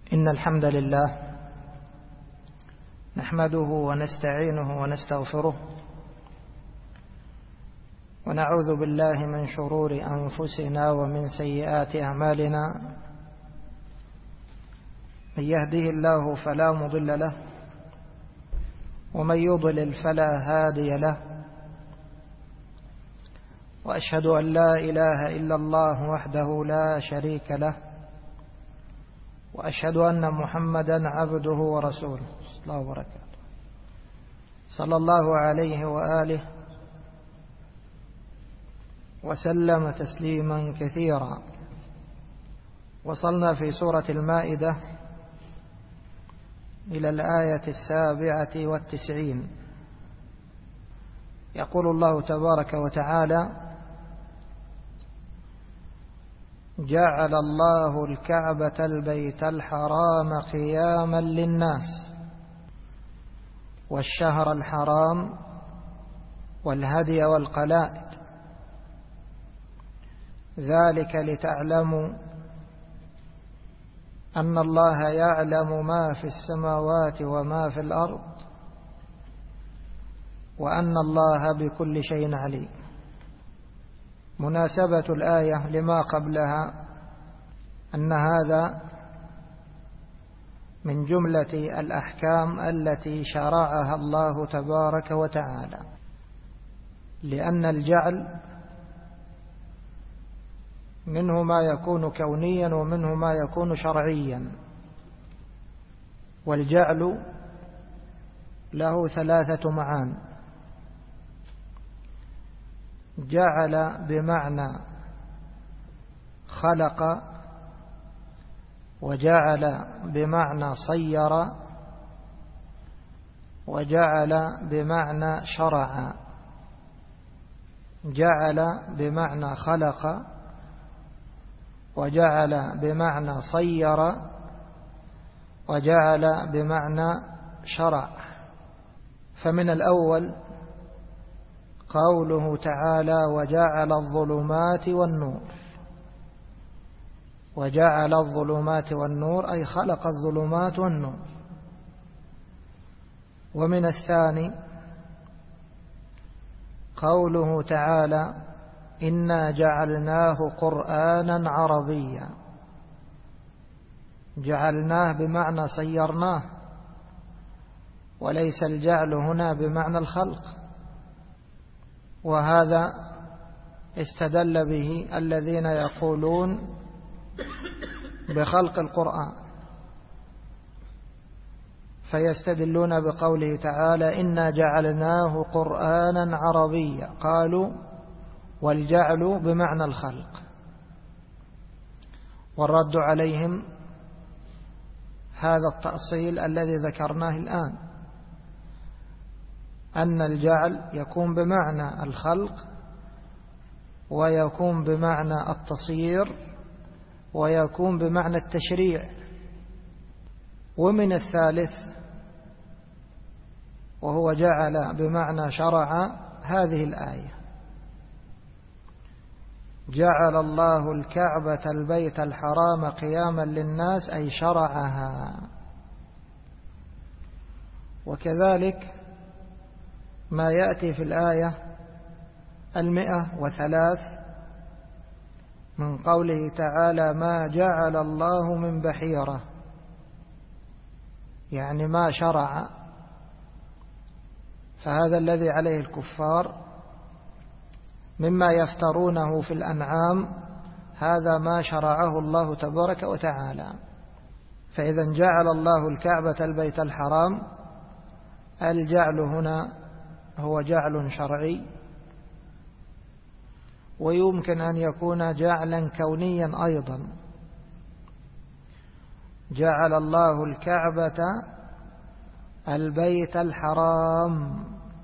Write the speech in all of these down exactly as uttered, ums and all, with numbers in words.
إن الحمد لله نحمده ونستعينه ونستغفره ونعوذ بالله من شرور أنفسنا ومن سيئات أعمالنا. من يهده الله فلا مضل له ومن يضلل فلا هادي له، وأشهد أن لا إله إلا الله وحده لا شريك له، وأشهد أن محمدا عبده ورسوله صلى الله وبركاته صلى الله عليه وآله وسلم تسليما كثيرا. وصلنا في سورة المائدة إلى الآية السابعة والتسعين. يقول الله تبارك وتعالى: جعل الله الكعبة البيت الحرام قياما للناس والشهر الحرام والهدي والقلائد، ذلك لتعلموا أن الله يعلم ما في السماوات وما في الأرض وأن الله بكل شيء عليم. مناسبة الآية لما قبلها أن هذا من جملة الأحكام التي شرعها الله تبارك وتعالى، لأن الجعل منه ما يكون كونيا ومنه ما يكون شرعيا، والجعل له ثلاثة معان: جعل بمعنى خلق، وجعل بمعنى صير، وجعل بمعنى شرع. جعل بمعنى خلق، وجعل بمعنى صير، وجعل بمعنى شرع. فمن الأول قوله تعالى: وجعل الظلمات والنور. وجعل الظلمات والنور أي خلق الظلمات والنور. ومن الثاني قوله تعالى: إنا جعلناه قرآنا عربيا. جعلناه بمعنى صيرناه، وليس الجعل هنا بمعنى الخلق، وهذا استدل به الذين يقولون بخلق القرآن، فيستدلون بقوله تعالى: إنا جعلناه قرآنا عربيا. قالوا والجعل بمعنى الخلق. والرد عليهم هذا التأصيل الذي ذكرناه الآن، أن الجعل يكون بمعنى الخلق، ويكون بمعنى التصيير، ويكون بمعنى التشريع. ومن الثالث وهو جعل بمعنى شرع هذه الآية: جعل الله الكعبة البيت الحرام قياما للناس أي شرعها. وكذلك ما يأتي في الآية المئة وثلاث من قوله تعالى: ما جعل الله من بحيرة، يعني ما شرع. فهذا الذي عليه الكفار مما يفترونه في الأنعام، هذا ما شرعه الله تبارك وتعالى. فإذا جعل الله الكعبة البيت الحرام، الجعل هنا هو جعل شرعي، ويمكن أن يكون جعلا كونيا أيضا. جعل الله الكعبة البيت الحرام.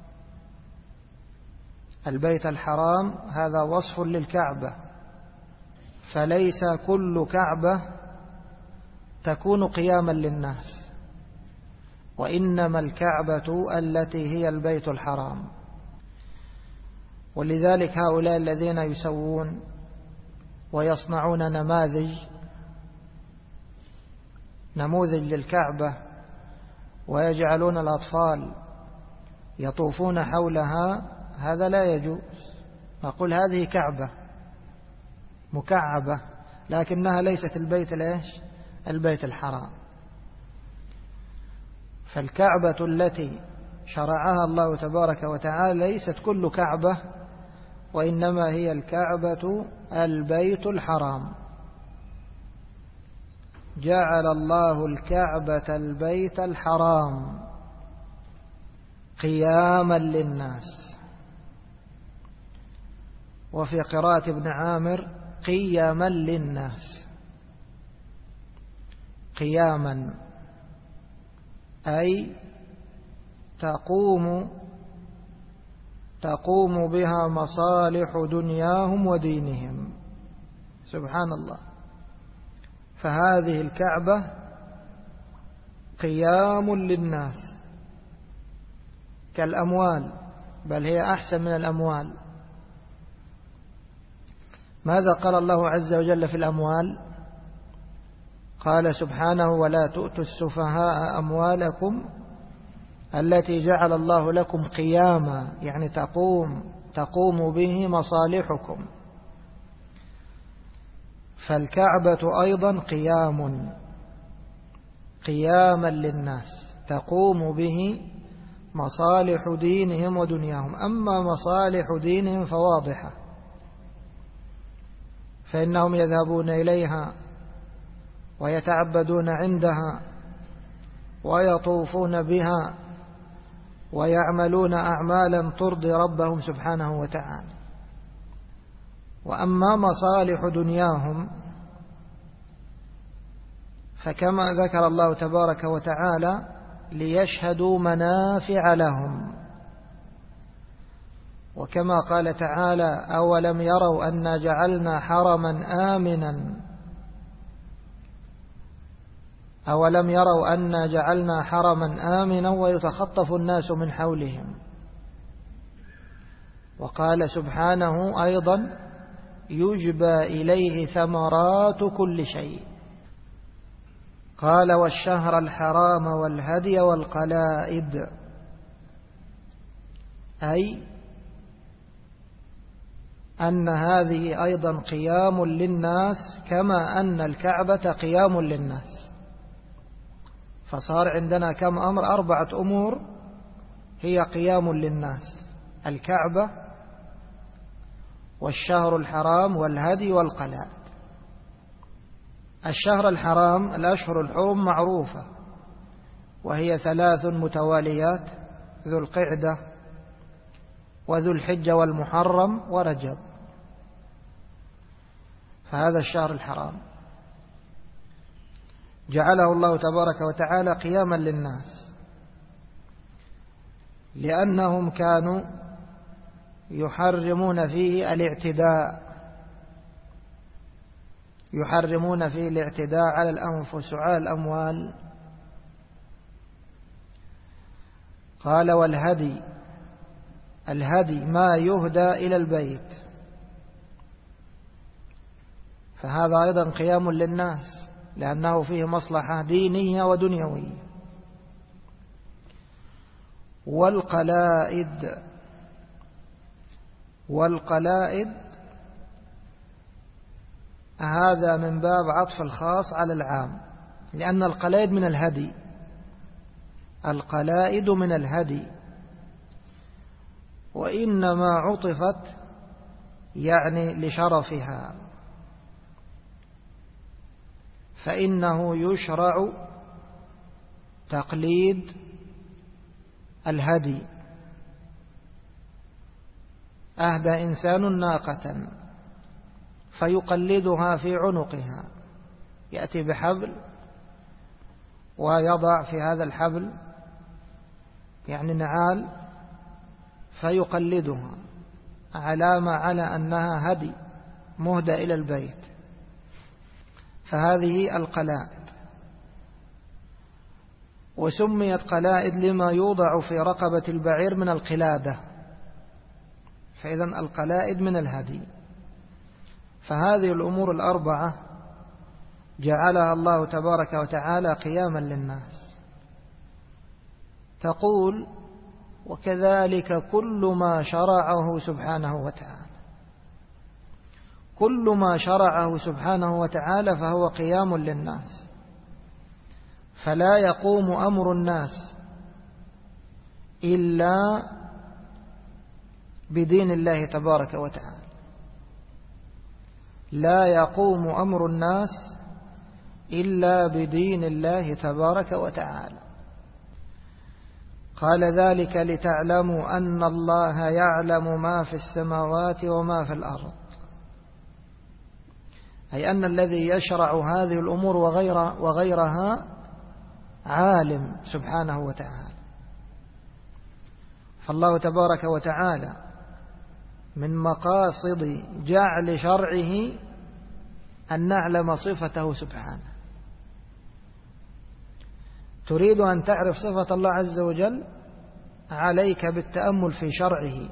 البيت الحرام هذا وصف للكعبة، فليس كل كعبة تكون قياما للناس، وإنما الكعبة التي هي البيت الحرام. ولذلك هؤلاء الذين يسوون ويصنعون نماذج نموذج للكعبة ويجعلون الأطفال يطوفون حولها، هذا لا يجوز. نقول هذه كعبة مكعبة لكنها ليست البيت الإيش؟ البيت الحرام. فالكعبة التي شرعها الله تبارك وتعالى ليست كل كعبة، وإنما هي الكعبة البيت الحرام. جعل الله الكعبة البيت الحرام قياما للناس، وفي قراءة ابن عامر قياما للناس. قياما أي تقوم تقوم بها مصالح دنياهم ودينهم. سبحان الله. فهذه الكعبة قيام للناس كالأموال، بل هي أحسن من الأموال. ماذا قال الله عز وجل في الأموال؟ قال سبحانه: ولا تؤتوا السفهاء أموالكم التي جعل الله لكم قياما، يعني تقوم تقوم به مصالحكم. فالكعبة أيضا قيام قياما للناس تقوم به مصالح دينهم ودنياهم. أما مصالح دينهم فواضحة، فإنهم يذهبون إليها ويتعبدون عندها ويطوفون بها ويعملون أعمالا ترضي ربهم سبحانه وتعالى. وأما مصالح دنياهم فكما ذكر الله تبارك وتعالى: ليشهدوا منافع لهم. وكما قال تعالى: أولم يروا أنا جعلنا حرما آمنا أولم يروا أنا جعلنا حرما آمنا ويتخطف الناس من حولهم. وقال سبحانه أيضا: يجبى إليه ثمرات كل شيء. قال: والشهر الحرام والهدي والقلائد، أي أن هذه أيضا قيام للناس كما أن الكعبة قيام للناس. فصار عندنا كم أمر؟ أربعة أمور هي قيام للناس: الكعبة والشهر الحرام والهدي والقلائد. الشهر الحرام الأشهر الحرم معروفة، وهي ثلاث متواليات: ذو القعدة وذو الحجة والمحرم ورجب. فهذا الشهر الحرام جعله الله تبارك وتعالى قياما للناس، لأنهم كانوا يحرمون فيه الاعتداء يحرمون فيه الاعتداء على الأنفس وعلى الأموال. قال: والهدي، الهدي ما يهدى إلى البيت، فهذا أيضا قيام للناس لأنه فيه مصلحة دينية ودنيوية. والقلائد، والقلائد هذا من باب عطف الخاص على العام، لأن القلائد من الهدي القلائد من الهدي وإنما عطفت يعني لشرفها، فإنه يشرع تقليد الهدي. أهدى إنسان ناقة فيقلدها في عنقها، يأتي بحبل ويضع في هذا الحبل يعني نعال فيقلدها علامة على أنها هدي مهدى إلى البيت. فهذه القلائد، وسميت قلائد لما يوضع في رقبة البعير من القلادة، فإذا القلائد من الهدي. فهذه الأمور الأربعة جعلها الله تبارك وتعالى قياما للناس. تقول: وكذلك كل ما شرعه سبحانه وتعالى، كل ما شرعه سبحانه وتعالى فهو قيام للناس، فلا يقوم أمر الناس إلا بدين الله تبارك وتعالى، لا يقوم أمر الناس إلا بدين الله تبارك وتعالى. قال: ذلك لتعلموا أن الله يعلم ما في السماوات وما في الأرض، أي أن الذي يشرع هذه الأمور وغير وغيرها عالم سبحانه وتعالى. فالله تبارك وتعالى من مقاصد جعل شرعه أن نعلم صفته سبحانه. تريد أن تعرف صفة الله عز وجل، عليك بالتأمل في شرعه،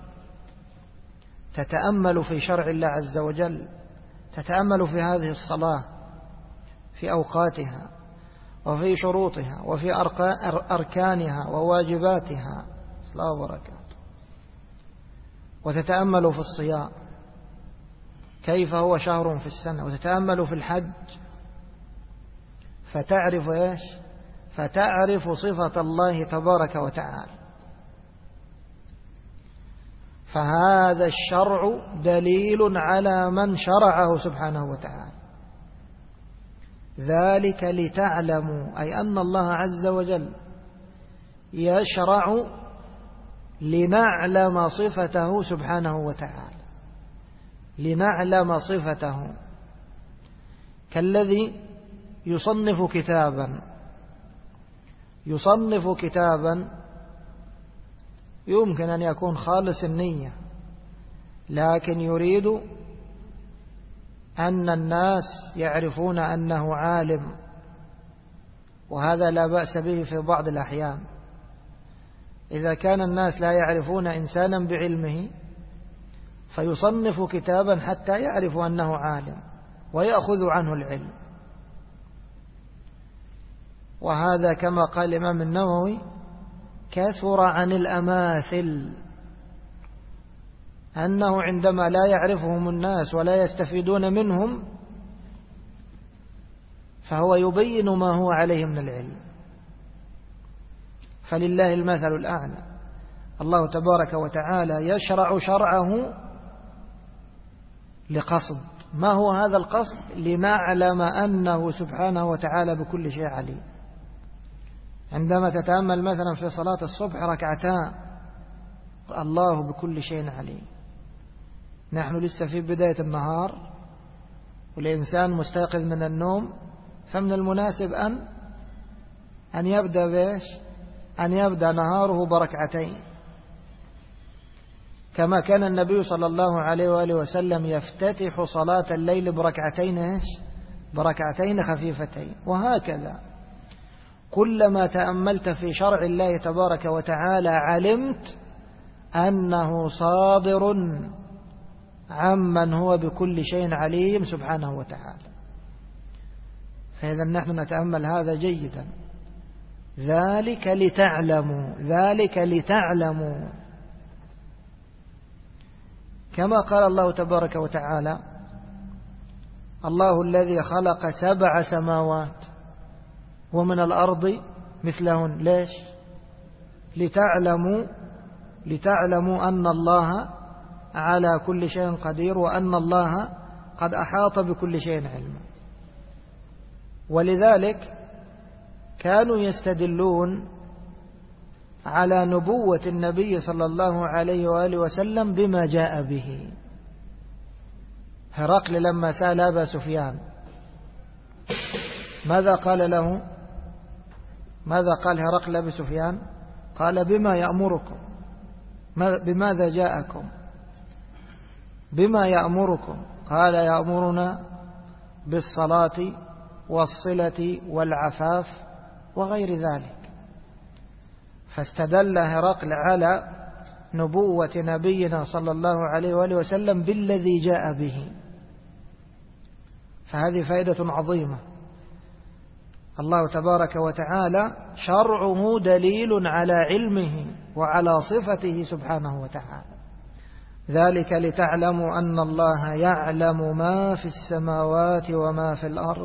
تتأمل في شرع الله عز وجل، تتأمل في هذه الصلاة في أوقاتها وفي شروطها وفي أركانها وواجباتها صلاة وبركاته، وتتأمل في الصيام كيف هو شهر في السنة، وتتأمل في الحج فتعرف إيش؟ فتعرف صفة الله تبارك وتعالى. فهذا الشرع دليل على من شرعه سبحانه وتعالى. ذلك لتعلموا، أي أن الله عز وجل يشرع لنعلم صفته سبحانه وتعالى، لنعلم صفته، كالذي يصنف كتابا يصنف كتابا يمكن أن يكون خالص النية، لكن يريد أن الناس يعرفون أنه عالم، وهذا لا بأس به في بعض الأحيان. إذا كان الناس لا يعرفون إنسانا بعلمه فيصنف كتابا حتى يعرفوا أنه عالم ويأخذ عنه العلم. وهذا كما قال الإمام النووي: كثر عن الأماثل، أنه عندما لا يعرفهم الناس ولا يستفيدون منهم فهو يبين ما هو عليه من العلم. فلله المثل الأعلى. الله تبارك وتعالى يشرع شرعه لقصد، ما هو هذا القصد؟ لنعلم أنه سبحانه وتعالى بكل شيء عليم. عندما تتأمل مثلا في صلاة الصبح ركعتان، الله بكل شيء عليم. نحن لسه في بداية النهار والإنسان مستيقظ من النوم، فمن المناسب أن أن يبدأ بإيش؟ أن يبدأ نهاره بركعتين، كما كان النبي صلى الله عليه وآله وسلم يفتتح صلاة الليل بركعتين إيش؟ بركعتين خفيفتين. وهكذا كلما تأملت في شرع الله تبارك وتعالى علمت أنه صادر عمن هو بكل شيء عليم سبحانه وتعالى. فإذا نحن نتأمل هذا جيدا. ذلك لتعلموا، ذلك لتعلموا، كما قال الله تبارك وتعالى: الله الذي خلق سبع سماوات ومن الأرض مثلهن. ليش؟ لتعلموا لتعلموا أن الله على كل شيء قدير، وأن الله قد أحاط بكل شيء علما. ولذلك كانوا يستدلون على نبوة النبي صلى الله عليه وآله وسلم بما جاء به. هرقل لما سأل أبا سفيان ماذا قال له؟ ماذا قال هرقل أبي سفيان؟ قال: بما يأمركم، بماذا جاءكم؟ بما يأمركم؟ قال: يأمرنا بالصلاة والصلة والعفاف وغير ذلك. فاستدل هرقل على نبوة نبينا صلى الله عليه وآله وسلم بالذي جاء به. فهذه فائدة عظيمة. الله تبارك وتعالى شرعه دليل على علمه وعلى صفته سبحانه وتعالى. ذلك لتعلموا أن الله يعلم ما في السماوات وما في الأرض.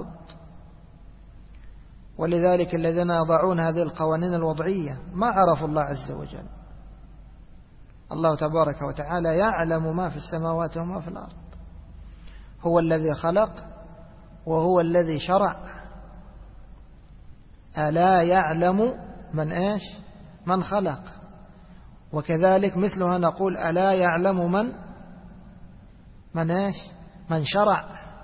ولذلك الذين يضعون هذه القوانين الوضعية ما عرفوا الله عز وجل. الله تبارك وتعالى يعلم ما في السماوات وما في الأرض، هو الذي خلق وهو الذي شرع. ألا يعلم من إيش؟ من خلق. وكذلك مثلها نقول ألا يعلم من من إيش؟ من شرع.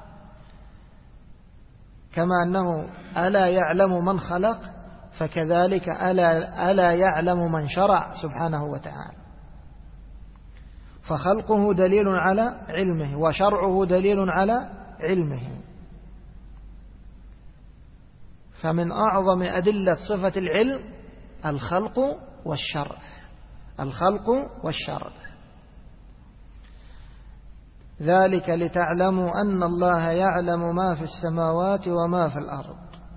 كما أنه ألا يعلم من خلق، فكذلك ألا, ألا يعلم من شرع سبحانه وتعالى. فخلقه دليل على علمه وشرعه دليل على علمه. فمن أعظم أدلة صفة العلم الخلق والشرع، الخلق والشرع. ذلك لتعلموا أن الله يعلم ما في السماوات وما في الأرض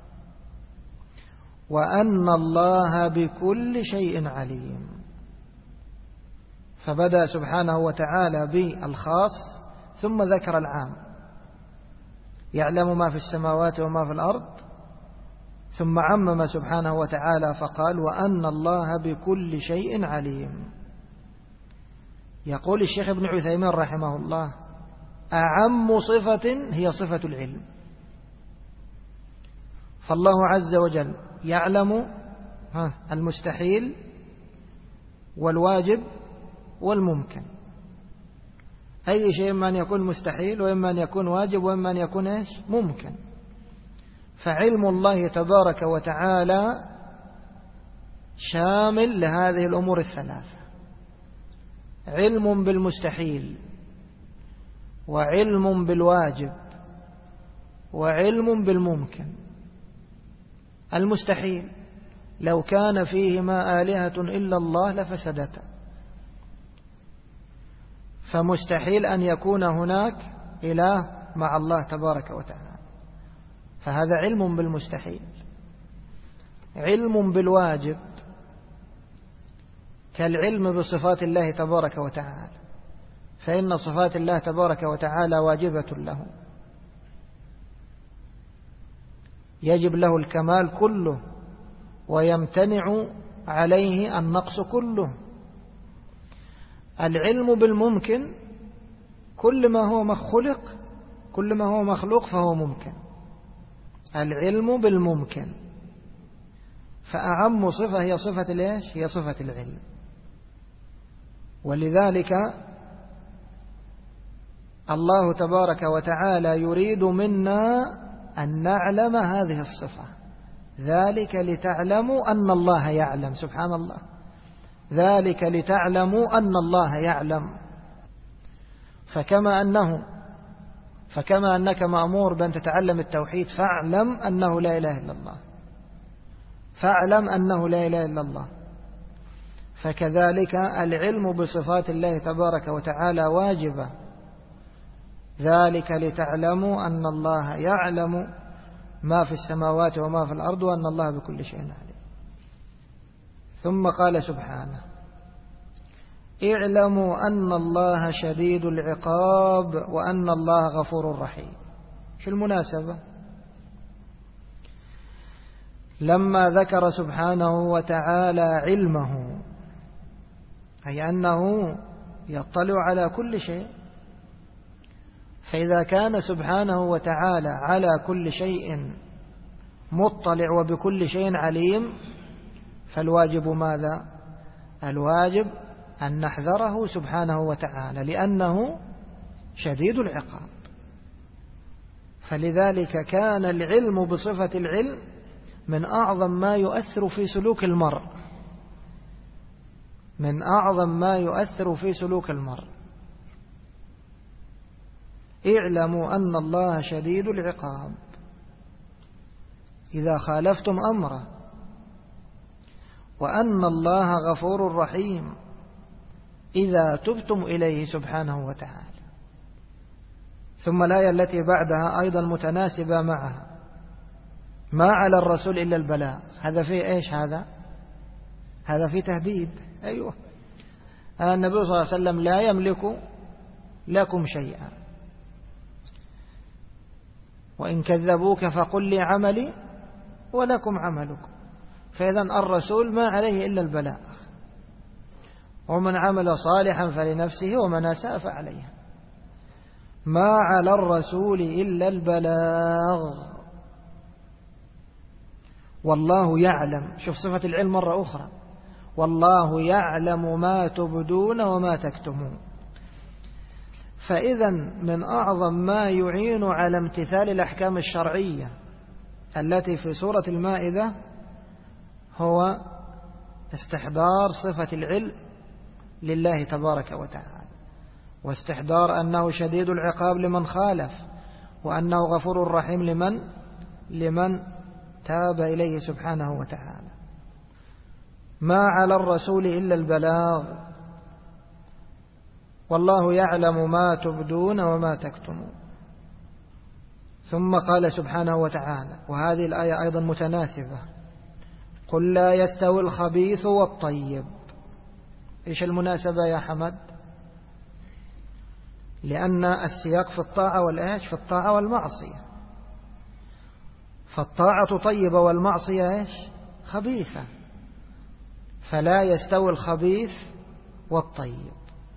وأن الله بكل شيء عليم. فبدأ سبحانه وتعالى بالخاص ثم ذكر العام، يعلم ما في السماوات وما في الأرض، ثم عمم سبحانه وتعالى فقال وأن الله بكل شيء عليم. يقول الشيخ ابن عثيمين رحمه الله أعم صفة هي صفة العلم. فالله عز وجل يعلم المستحيل والواجب والممكن. أي شيء إما أن يكون مستحيل وإما أن يكون واجب وإما أن يكون إيش؟ ممكن. فعلم الله تبارك وتعالى شامل لهذه الأمور الثلاثة: علم بالمستحيل، وعلم بالواجب، وعلم بالممكن. المستحيل لو كان فيهما آلهة إلا الله لفسدتا، فمستحيل أن يكون هناك إله مع الله تبارك وتعالى، فهذا علم بالمستحيل. علم بالواجب كالعلم بصفات الله تبارك وتعالى، فإن صفات الله تبارك وتعالى واجبة له، يجب له الكمال كله ويمتنع عليه النقص كله. العلم بالممكن كل ما هو مخلوق كل ما هو مخلوق فهو ممكن. العلم بالممكن، فأعم صفة هي صفة الإيش؟ هي صفة العلم. ولذلك الله تبارك وتعالى يريد منا أن نعلم هذه الصفة. ذلك لتعلموا أن الله يعلم. سبحان الله، ذلك لتعلموا أن الله يعلم. فكما أنه فكما أنك مأمور بأن تتعلم التوحيد فاعلم أنه لا إله إلا الله، فاعلم أنه لا إله إلا الله. فكذلك العلم بصفات الله تبارك وتعالى واجبة. ذلك لتعلموا أن الله يعلم ما في السماوات وما في الأرض وأن الله بكل شيء عليم. ثم قال سبحانه اعلموا أن الله شديد العقاب وأن الله غفور رحيم. شو المناسبة؟ لما ذكر سبحانه وتعالى علمه، أي أنه يطلع على كل شيء، فإذا كان سبحانه وتعالى على كل شيء مطلع وبكل شيء عليم، فالواجب ماذا؟ الواجب أن نحذره سبحانه وتعالى، لأنه شديد العقاب. فلذلك كان العلم بصفة العلم من أعظم ما يؤثر في سلوك المرء، من أعظم ما يؤثر في سلوك المرء. اعلموا أن الله شديد العقاب إذا خالفتم أمره، وأن الله غفور رحيم إذا تبتم إليه سبحانه وتعالى. ثم الآية التي بعدها أيضا متناسبة معها، ما على الرسول إلا البلاغ. هذا فيه إيش؟ هذا هذا فيه تهديد. أيوة، النبي صلى الله عليه وسلم لا يملك لكم شيئا، وإن كذبوك فقل لي عملي ولكم عملكم. فإذا الرسول ما عليه إلا البلاغ، ومن عمل صالحا فلنفسه ومن أساء فعليها. ما على الرسول إلا البلاغ والله يعلم. شوف صفة العلم مرة أخرى، والله يعلم ما تبدون وما تكتمون. فإذا من أعظم ما يعين على امتثال الأحكام الشرعية التي في سورة المائدة هو استحضار صفة العلم لله تبارك وتعالى، واستحضار أنه شديد العقاب لمن خالف، وأنه غفور رحيم لمن لمن تاب إليه سبحانه وتعالى. ما على الرسول إلا البلاغ والله يعلم ما تبدون وما تكتمون. ثم قال سبحانه وتعالى، وهذه الآية أيضا متناسبة: قل لا يستوي الخبيث والطيب. إيش المناسبة يا حمد؟ لأن السياق في الطاعة والإيش؟ في الطاعة والمعصية، فالطاعة طيبة والمعصية إيش؟ خبيثة. فلا يستوي الخبيث والطيب.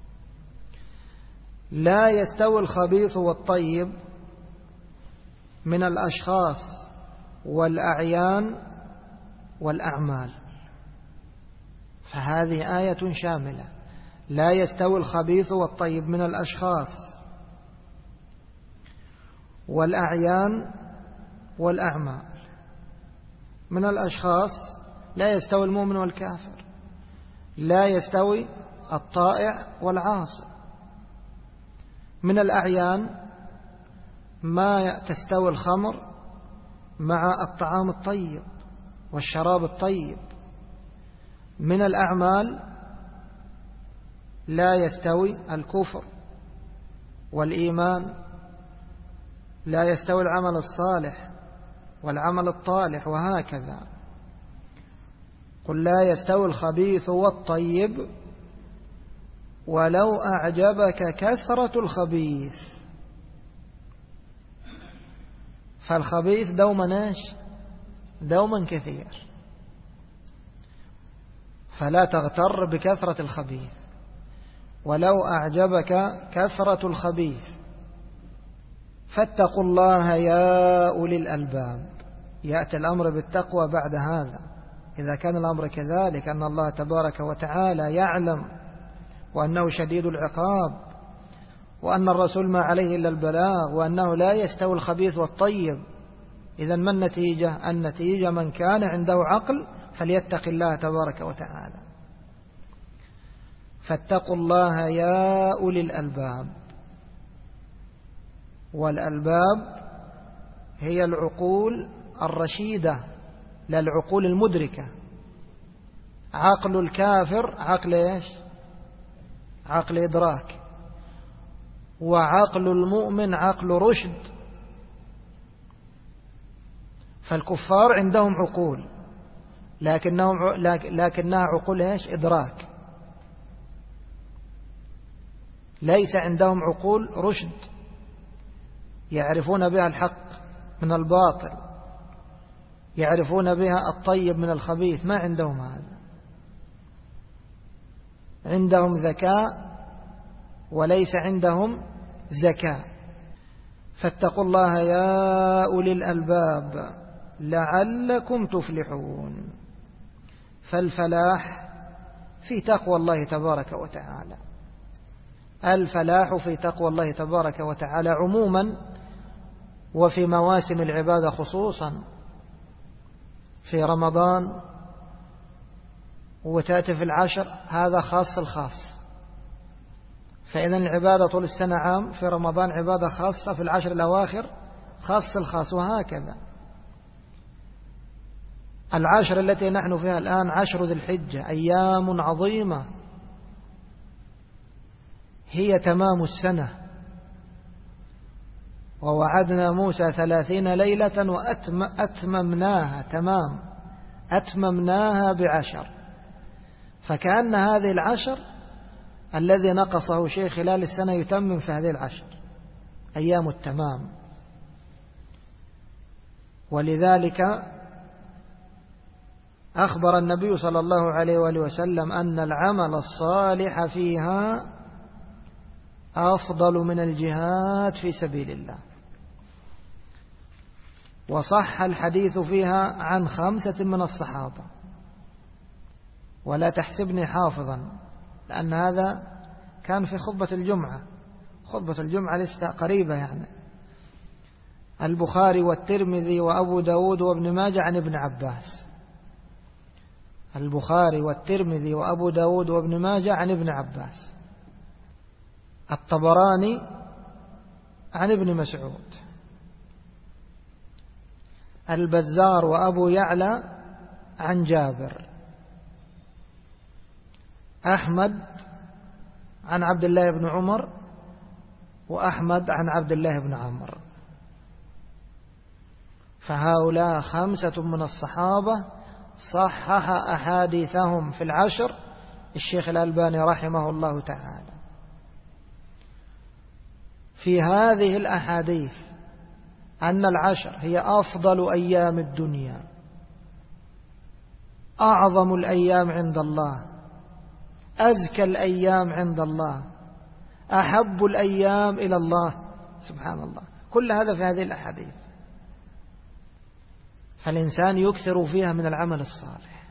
لا يستوي الخبيث والطيب من الأشخاص والأعيان والأعمال، فهذه آية شاملة. لا يستوي الخبيث والطيب من الأشخاص والأعيان والأعمال. من الأشخاص لا يستوي المؤمن والكافر، لا يستوي الطائع والعاصي. من الأعيان ما تستوي الخمر مع الطعام الطيب والشراب الطيب. من الأعمال لا يستوي الكفر والإيمان، لا يستوي العمل الصالح والعمل الطالح، وهكذا. قل لا يستوي الخبيث والطيب ولو أعجبك كثرة الخبيث. فالخبيث دوما ايش؟ دوما كثير، فلا تغتر بكثرة الخبيث. ولو أعجبك كثرة الخبيث فاتقوا الله يا أولي الألباب. يأتي الأمر بالتقوى بعد هذا. إذا كان الأمر كذلك أن الله تبارك وتعالى يعلم وأنه شديد العقاب، وأن الرسول ما عليه إلا البلاغ، وأنه لا يستوي الخبيث والطيب، إذا ما النتيجة؟ النتيجة من كان عنده عقل فليتق الله تبارك وتعالى. فاتقوا الله يا أولي الألباب. والألباب هي العقول الرشيدة، لا العقول المدركة. عقل الكافر عقل إيش؟ عقل إدراك. وعقل المؤمن عقل رشد. فالكفار عندهم عقول لكنهم لكنها عقول إيش؟ إدراك. ليس عندهم عقول رشد يعرفون بها الحق من الباطل، يعرفون بها الطيب من الخبيث. ما عندهم هذا. عندهم ذكاء وليس عندهم زكاة. فاتقوا الله يا أولي الألباب لعلكم تفلحون. فالفلاح في تقوى الله تبارك وتعالى. الفلاح في تقوى الله تبارك وتعالى عموما، وفي مواسم العبادة خصوصا. في رمضان وتأتي في العشر هذا خاص الخاص. فإذا العبادة طول السنة عام، في رمضان عبادة خاصة، في العشر الأواخر خاص الخاص، وهكذا. العشر التي نحن فيها الآن عشر ذي الحجة أيام عظيمة، هي تمام السنة. ووعدنا موسى ثلاثين ليلة وأتممناها تمام أتممناها بعشر. فكأن هذه العشر الذي نقصه شيء خلال السنة يتمم في هذه العشر أيام التمام. ولذلك أخبر النبي صلى الله عليه وآله وسلم أن العمل الصالح فيها أفضل من الجهاد في سبيل الله. وصح الحديث فيها عن خمسة من الصحابة، ولا تحسبني حافظا لأن هذا كان في خطبة الجمعة، خطبة الجمعة لسه قريبة يعني. البخاري والترمذي وأبو داود وابن ماجه عن ابن عباس. البخاري والترمذي وأبو داود وابن ماجه عن ابن عباس. الطبراني عن ابن مسعود. البزار وأبو يعلى عن جابر. أحمد عن عبد الله بن عمر، وأحمد عن عبد الله بن عمرو. فهؤلاء خمسة من الصحابة صحح أحاديثهم في العشر الشيخ الألباني رحمه الله تعالى. في هذه الأحاديث أن العشر هي أفضل أيام الدنيا، أعظم الأيام عند الله، أزكى الأيام عند الله، أحب الأيام إلى الله سبحان الله. كل هذا في هذه الأحاديث. فالإنسان يكثر فيها من العمل الصالح.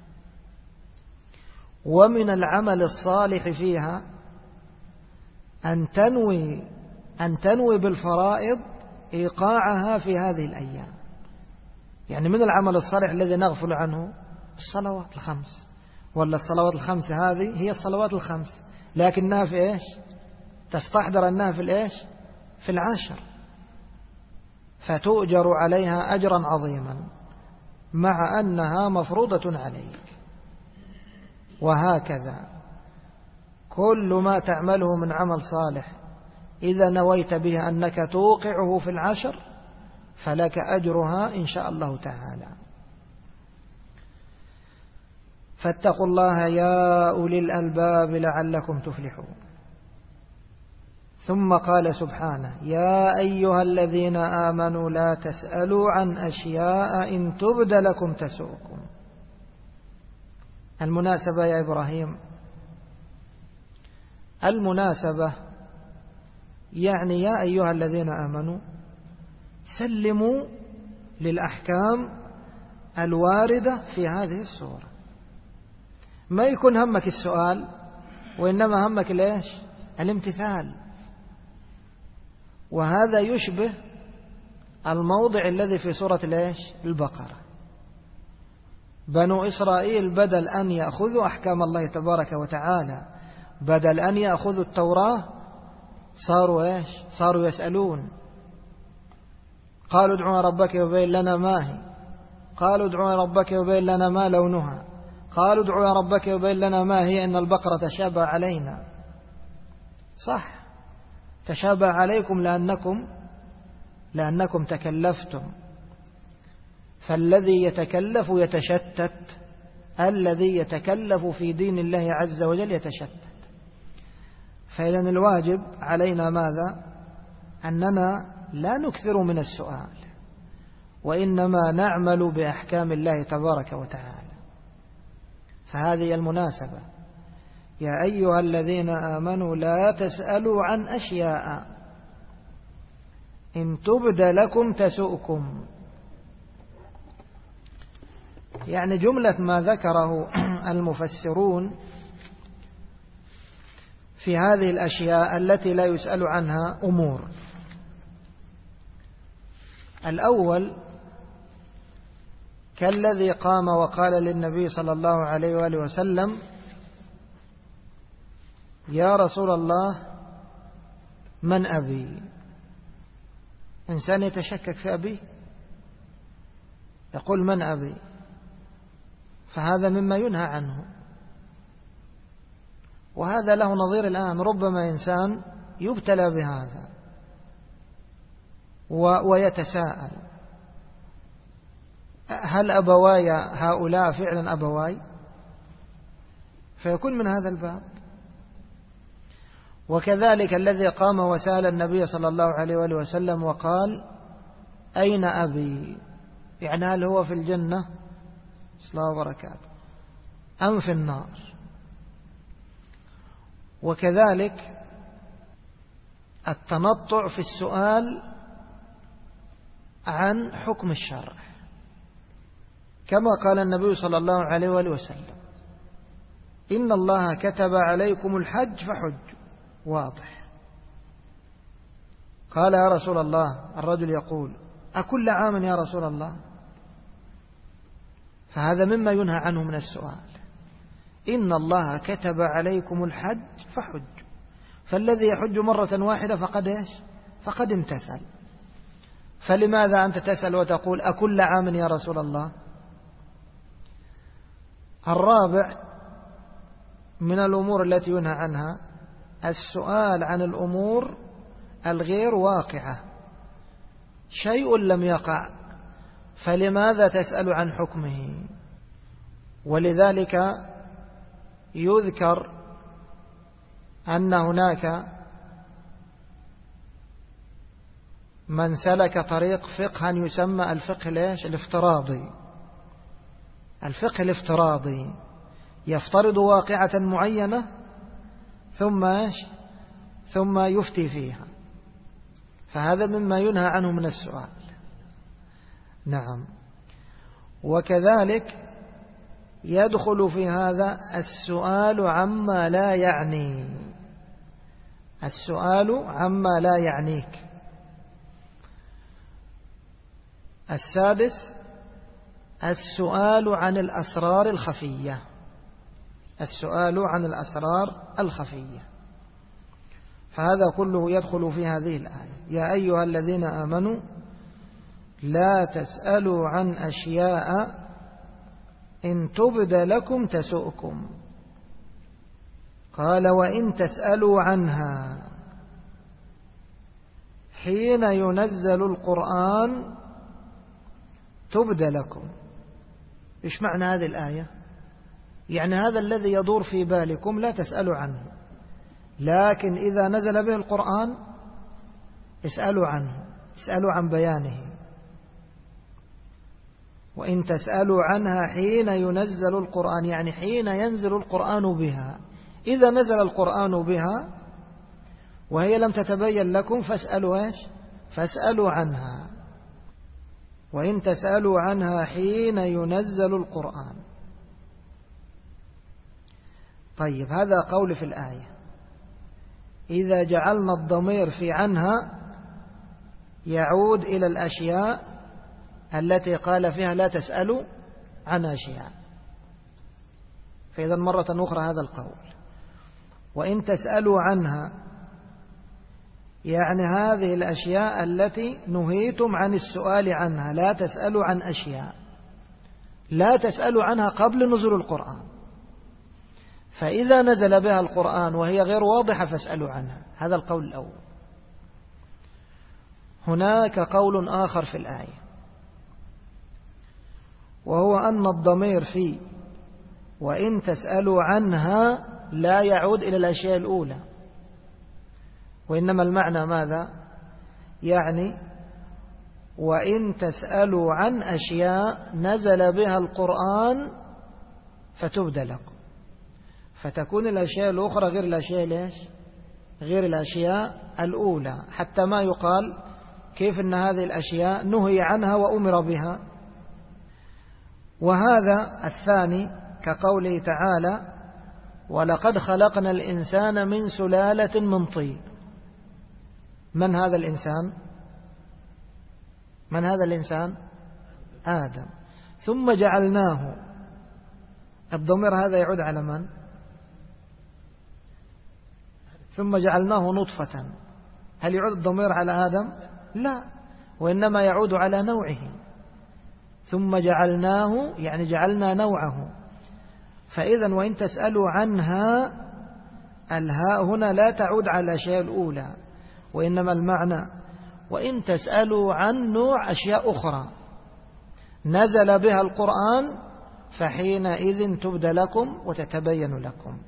ومن العمل الصالح فيها أن تنوي أن تنوي بالفرائض إيقاعها في هذه الأيام. يعني من العمل الصالح الذي نغفل عنه الصلوات الخمس، ولا الصلوات الخمس هذه هي الصلوات الخمس لكنها في إيش؟ تستحضر أنها في الإيش؟ في العشر، فتؤجر عليها أجرا عظيما مع أنها مفروضة عليك. وهكذا كل ما تعمله من عمل صالح إذا نويت به أنك توقعه في العشر فلك أجرها إن شاء الله تعالى. فاتقوا الله يا أولي الألباب لعلكم تفلحون. ثم قال سبحانه: يا أيها الذين آمنوا لا تسألوا عن أشياء إن تبد لكم تسؤكم. المناسبة يا إبراهيم، المناسبة يعني يا أيها الذين آمنوا سلموا للأحكام الواردة في هذه السورة. ما يكون همك السؤال، وإنما همك ليش؟ الامتثال. وهذا يشبه الموضع الذي في سورة ليش؟ البقرة. بنو إسرائيل بدل أن يأخذوا أحكام الله تبارك وتعالى، بدل أن يأخذوا التوراة، صاروا إيش؟ صاروا يسألون. قالوا ادعوا ربك يبين لنا ما هي، قالوا ادعوا ربك يبين لنا ما لونها، قالوا ادعوا ربك يبين لنا ما هي إن البقرة تشابه علينا. صح، تشابه عليكم لأنكم لأنكم تكلفتم. فالذي يتكلف يتشتت، الذي يتكلف في دين الله عز وجل يتشتت. فإذن الواجب علينا ماذا؟ أننا لا نكثر من السؤال، وإنما نعمل بأحكام الله تبارك وتعالى. فهذه المناسبة: يا أيها الذين آمنوا لا تسألوا عن أشياء إن تبد لكم تسؤكم. يعني جملة ما ذكره المفسرون في هذه الأشياء التي لا يسأل عنها أمور. الأول كالذي قام وقال للنبي صلى الله عليه وآله وسلم: يا رسول الله من أبي؟ إنسان يتشكك في أبيه يقول من أبي، فهذا مما ينهى عنه. وهذا له نظير الآن، ربما إنسان يبتلى بهذا، ويتساءل هل أبواي هؤلاء فعلا أبواي، فيكون من هذا الباب. وكذلك الذي قام وسأل النبي صلى الله عليه وآله وسلم وقال أين أبي، يعني هل هو في الجنة صلى الله وبركاته أم في النار. وكذلك التنطع في السؤال عن حكم الشرع، كما قال النبي صلى الله عليه وآله وسلم إن الله كتب عليكم الحج فحج، واضح. قال يا رسول الله، الرجل يقول أكل عام يا رسول الله؟ فهذا مما ينهى عنه من السؤال. إن الله كتب عليكم الحج فحج، فالذي يحج مرة واحدة فقد إيش؟ فقد امتثل. فلماذا أنت تسأل وتقول أكل عام يا رسول الله؟ الرابع من الأمور التي ينهى عنها السؤال عن الأمور الغير واقعة، شيء لم يقع فلماذا تسأل عن حكمه؟ ولذلك يذكر أن هناك من سلك طريق فقها يسمى الفقه ليش؟ الافتراضي. الفقه الافتراضي يفترض واقعة معينة ثم ايش؟ ثم يفتي فيها، فهذا مما ينهى عنه من السؤال. نعم. وكذلك يدخل في هذا السؤال عما لا يعني، السؤال عما لا يعنيك. السادس السؤال عن الأسرار الخفية، السؤال عن الأسرار الخفية، فهذا كله يدخل في هذه الآية. يا أيها الذين آمنوا لا تسألوا عن أشياء إن تبد لكم تسؤكم. قال وإن تسألوا عنها حين ينزل القرآن تبد لكم. إيش معنى هذه الآية؟ يعني هذا الذي يدور في بالكم لا تسألوا عنه، لكن إذا نزل به القرآن اسألوا عنه، اسألوا عن بيانه. وإن تسألوا عنها حين ينزل القرآن، يعني حين ينزل القرآن بها. إذا نزل القرآن بها وهي لم تتبين لكم فاسألوا إيش؟ فاسألوا عنها. وإن تسألوا عنها حين ينزل القرآن. طيب هذا قول في الآية. إذا جعلنا الضمير في عنها يعود إلى الأشياء التي قال فيها لا تسألوا عن أشياء، فإذا مرة أخرى هذا القول. وإن تسألوا عنها يعني هذه الأشياء التي نهيتم عن السؤال عنها، لا تسألوا عن أشياء، لا تسألوا عنها قبل نزول القرآن، فإذا نزل بها القرآن وهي غير واضحة فاسألوا عنها. هذا القول الأول. هناك قول آخر في الآية، وهو أن الضمير في وإن تسألوا عنها لا يعود إلى الأشياء الأولى، وإنما المعنى ماذا؟ يعني وإن تسألوا عن أشياء نزل بها القرآن فتبدى لكم، فتكون الأشياء الأخرى غير الأشياء ليش؟ غير الأشياء الأولى، حتى ما يقال كيف أن هذه الأشياء نهي عنها وأمر بها. وهذا الثاني كقوله تعالى ولقد خلقنا الإنسان من سلالة من طين. من هذا الإنسان؟ من هذا الإنسان؟ آدم. ثم جعلناه، الضمير هذا يعود على من؟ ثم جعلناه نطفة، هل يعود الضمير على آدم؟ لا، وإنما يعود على نوعه. ثم جعلناه يعني جعلنا نوعه. فإذا وإن تسألوا عنها، الهاء هنا لا تعود على الأشياء الأولى، وإنما المعنى وإن تسألوا عن نوع أشياء أخرى نزل بها القرآن فحينئذ تبدى لكم وتتبين لكم.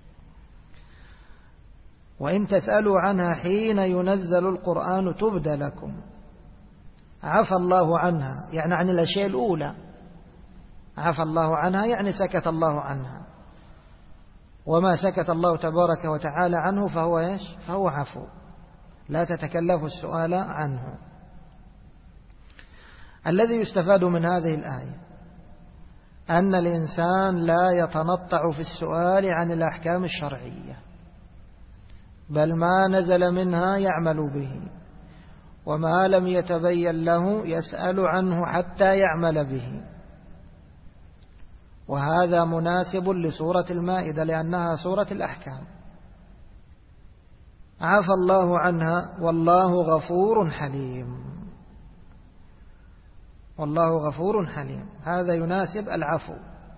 وإن تسألوا عنها حين ينزل القرآن تبدى لكم. عفى الله عنها يعني عن الأشياء الأولى، عفى الله عنها يعني سكت الله عنها، وما سكت الله تبارك وتعالى عنه فهو إيش؟ فهو عفو، لا تتكلف السؤال عنه. الذي يستفاد من هذه الآية أن الإنسان لا يتنطع في السؤال عن الأحكام الشرعية، بل ما نزل منها يعمل به، وما لم يتبين له يسأل عنه حتى يعمل به. وهذا مناسب لسورة المائدة لأنها سورة الأحكام. عفى الله عنها والله غفور حليم، والله غفور حليم، هذا يناسب العفو.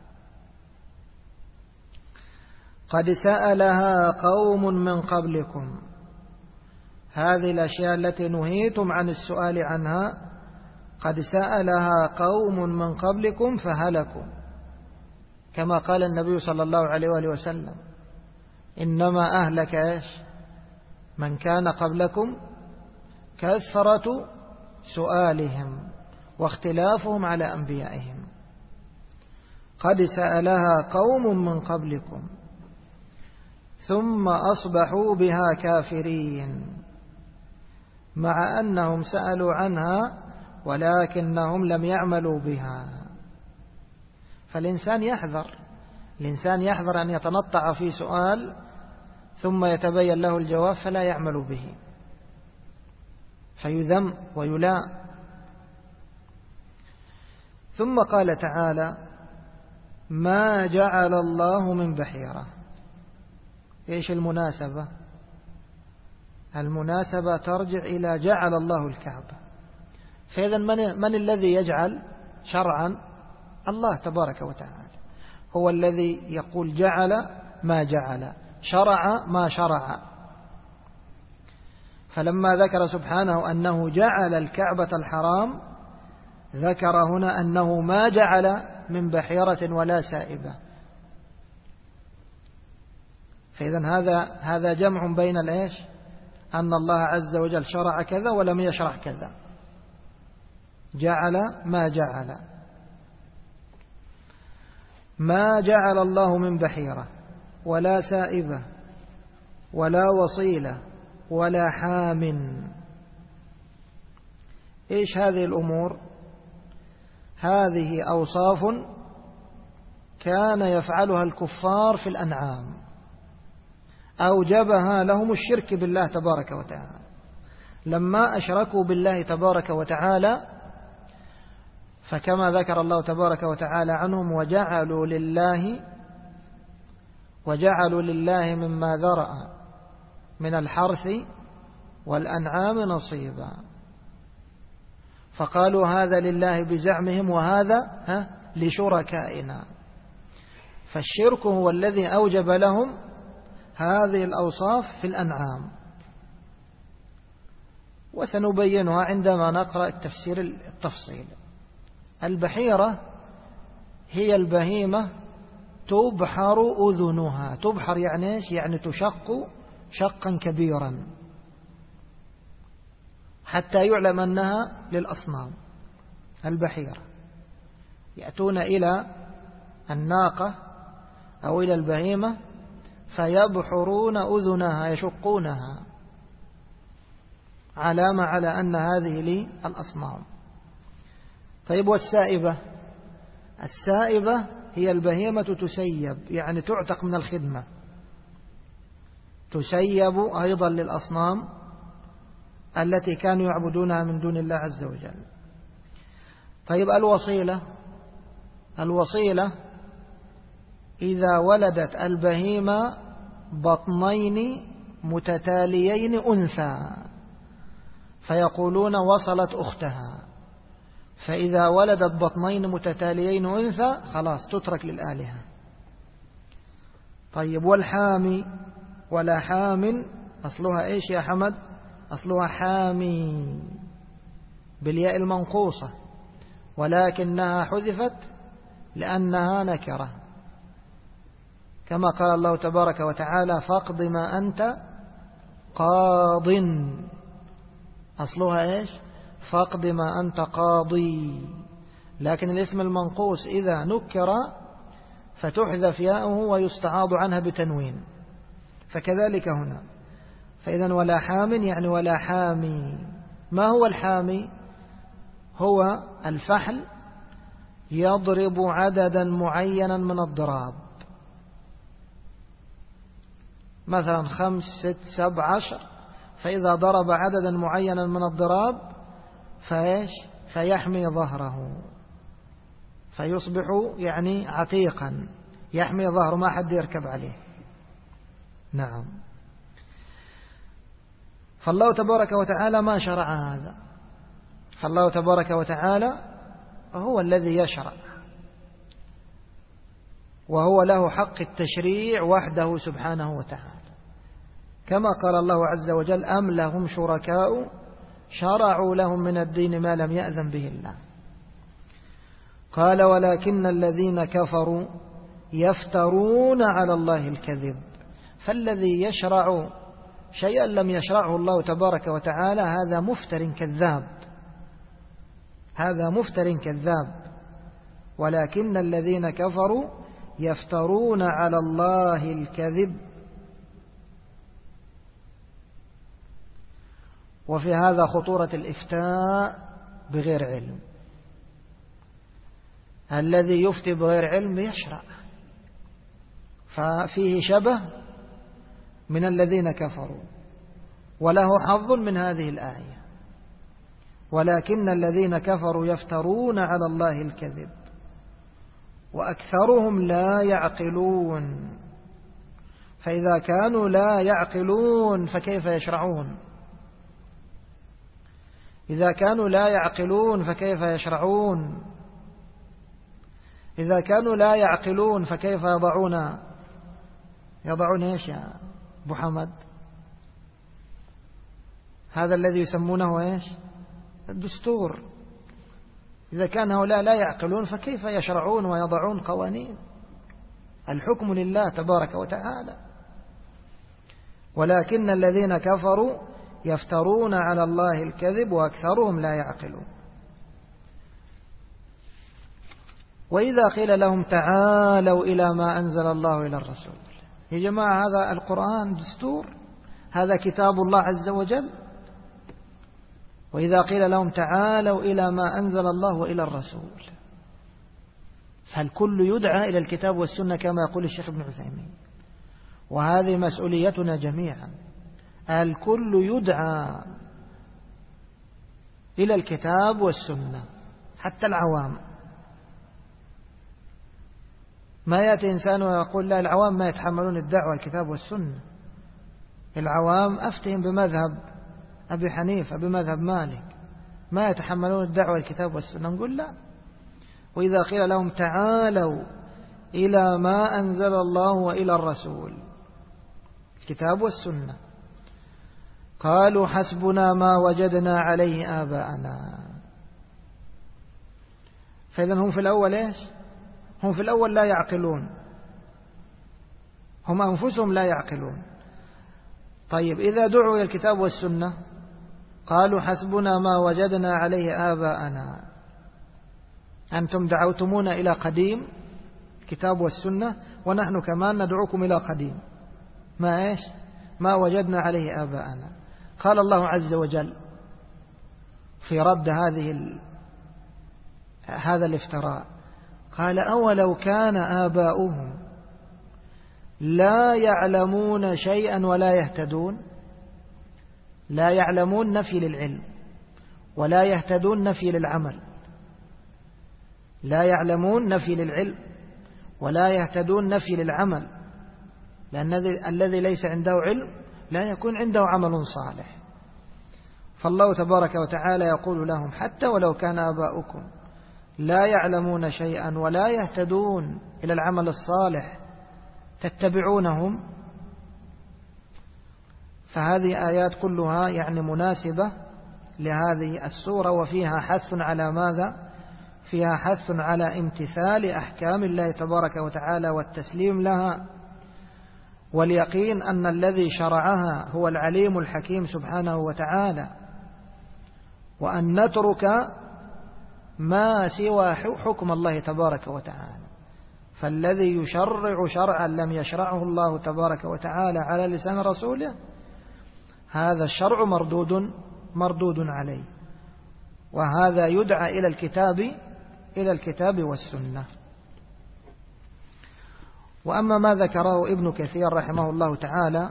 قد سألها قوم من قبلكم، هذه الأشياء التي نهيتم عن السؤال عنها قد سألها قوم من قبلكم فهلكوا، كما قال النبي صلى الله عليه وآله وسلم إنما أهلك إيش من كان قبلكم كثرة سؤالهم واختلافهم على أنبيائهم. قد سألها قوم من قبلكم ثم أصبحوا بها كافرين، مع أنهم سألوا عنها ولكنهم لم يعملوا بها. فالإنسان يحذر، الإنسان يحذر أن يتنطع في سؤال ثم يتبين له الجواب فلا يعمل به فيذم ويلاء. ثم قال تعالى ما جعل الله من بحيرة. إيش المناسبة؟ المناسبة ترجع إلى جعل الله الكعبة. فإذا من, من الذي يجعل شرعا؟ الله تبارك وتعالى هو الذي يقول جعل ما جعل، شرع ما شرع. فلما ذكر سبحانه أنه جعل الكعبة الحرام ذكر هنا أنه ما جعل من بحيرة ولا سائبة. فإذا هذا هذا جمع بين الإيش؟ أن الله عز وجل شرع كذا ولم يشرع كذا، جعل ما جعل. ما جعل الله من بحيرة ولا سائبة ولا وصيلة ولا حام. إيش هذه الأمور؟ هذه أوصاف كان يفعلها الكفار في الأنعام أوجبها لهم الشرك بالله تبارك وتعالى. لما أشركوا بالله تبارك وتعالى فكما ذكر الله تبارك وتعالى عنهم وجعلوا لله وجعلوا لله مما ذرأ من الحرث والأنعام نصيبا، فقالوا هذا لله بزعمهم وهذا ها لشركائنا. فالشرك هو الذي أوجب لهم هذه الأوصاف في الأنعام، وسنبينها عندما نقرأ التفسير التفصيل. البحيرة هي البهيمة تبحر أذنها. تبحر يعني إيش؟ يعني تشق شقا كبيرا حتى يعلم أنها للأصنام. البحيرة يأتون إلى الناقة أو إلى البهيمة فيبحرون أذنها يشقونها علامة على أن هذه للأصنام. طيب والسائبة؟ السائبة هي البهيمة تسيب يعني تعتق من الخدمة، تسيب أيضا للأصنام التي كانوا يعبدونها من دون الله عز وجل. طيب الوصيلة؟ الوصيلة إذا ولدت البهيمة بطنين متتاليين أنثى فيقولون وصلت أختها، فإذا ولدت بطنين متتاليين أنثى خلاص تترك للآلهة. طيب والحامي؟ ولا حام أصلها إيش يا حمد؟ أصلها حامي. بالياء المنقوصة، ولكنها حذفت لأنها نكرة، كما قال الله تبارك وتعالى فاقض ما أنت قاض، أصلها إيش؟ فاقض ما أنت قاضي. لكن الاسم المنقوص إذا نكر فتحذف ياؤه ويستعاض عنها بتنوين، فكذلك هنا. فإذا ولا حام يعني ولا حامي. ما هو الحامي؟ هو الفحل يضرب عددا معينا من الضراب، مثلا خمس ست سبع عشر، فإذا ضرب عددا معينا من الضراب فإيش؟ فيحمي ظهره، فيصبح يعني عتيقا، يحمي ظهره ما حد يركب عليه. نعم. فالله تبارك وتعالى ما شرع هذا، فالله تبارك وتعالى هو الذي يشرع، وهو له حق التشريع وحده سبحانه وتعالى، كما قال الله عز وجل أم لهم شركاء شرعوا لهم من الدين ما لم يأذن به الله. قال ولكن الذين كفروا يفترون على الله الكذب. فالذي يشرع شيئا لم يشرعه الله تبارك وتعالى هذا مفتر كذاب، هذا مفتر كذاب. ولكن الذين كفروا يفترون على الله الكذب. وفي هذا خطورة الإفتاء بغير علم. الذي يفتي بغير علم يشرع، ففيه شبه من الذين كفروا، وله حظ من هذه الآية. ولكن الذين كفروا يفترون على الله الكذب وأكثرهم لا يعقلون. فإذا كانوا لا يعقلون فكيف يشرعون؟ إذا كانوا لا يعقلون فكيف يشرعون؟ إذا كانوا لا يعقلون فكيف يضعون يضعون إيش يا أبو حمد؟ هذا الذي يسمونه إيش؟ الدستور. إذا كان هؤلاء لا يعقلون فكيف يشرعون ويضعون قوانين؟ الحكم لله تبارك وتعالى. ولكن الذين كفروا يفترون على الله الكذب وأكثرهم لا يعقلون. وإذا قيل لهم تعالوا إلى ما أنزل الله إلى الرسول. يا جماعة هذا القرآن دستور، هذا كتاب الله عز وجل. وإذا قيل لهم تعالوا إلى ما أنزل الله وإلى الرسول، فالكل يدعى إلى الكتاب والسنة كما يقول الشيخ ابن عثيمين. وهذه مسؤوليتنا جميعا، الكل يدعى إلى الكتاب والسنة، حتى العوام. ما يأتي إنسان ويقول لا العوام ما يتحملون الدعوة الكتاب والسنة، العوام أفتهم بمذهب أبي حنيفة بمذهب مالك، ما يتحملون الدعوة الكتاب والسنة. نقول لا. وإذا قيل لهم تعالوا إلى ما أنزل الله وإلى الرسول، الكتاب والسنة، قالوا حسبنا ما وجدنا عليه آباءنا. فإذا هم في الأول إيش؟ هم في الأول لا يعقلون، هم أنفسهم لا يعقلون. طيب إذا دعوا إلى الكتاب والسنة قالوا حسبنا ما وجدنا عليه آباءنا. أنتم دعوتمونا إلى قديم الكتاب والسنة، ونحن كمان ندعوكم إلى قديم ما إيش؟ ما وجدنا عليه آباءنا. قال الله عز وجل في رد هذه ال... هذا الافتراء، قال أولو كان آباؤهم لا يعلمون شيئا ولا يهتدون. لا يعلمون نفي للعلم، ولا يهتدون نفي للعمل. لا يعلمون نفي للعلم ولا يهتدون نفي للعمل، لأن الذي ليس عنده علم لا يكون عنده عمل صالح. فالله تبارك وتعالى يقول لهم حتى ولو كان آباؤكم لا يعلمون شيئا ولا يهتدون إلى العمل الصالح تتبعونهم. فهذه آيات كلها يعني مناسبة لهذه السورة، وفيها حث على ماذا؟ فيها حث على امتثال أحكام الله تبارك وتعالى والتسليم لها، واليقين أن الذي شرعها هو العليم الحكيم سبحانه وتعالى، وأن نترك ما سوى حكم الله تبارك وتعالى. فالذي يشرع شرعا لم يشرعه الله تبارك وتعالى على لسان رسوله، هذا الشرع مردود مردود عليه، وهذا يدعى إلى الكتاب إلى الكتاب والسنة. وأما ما ذكره ابن كثير رحمه الله تعالى،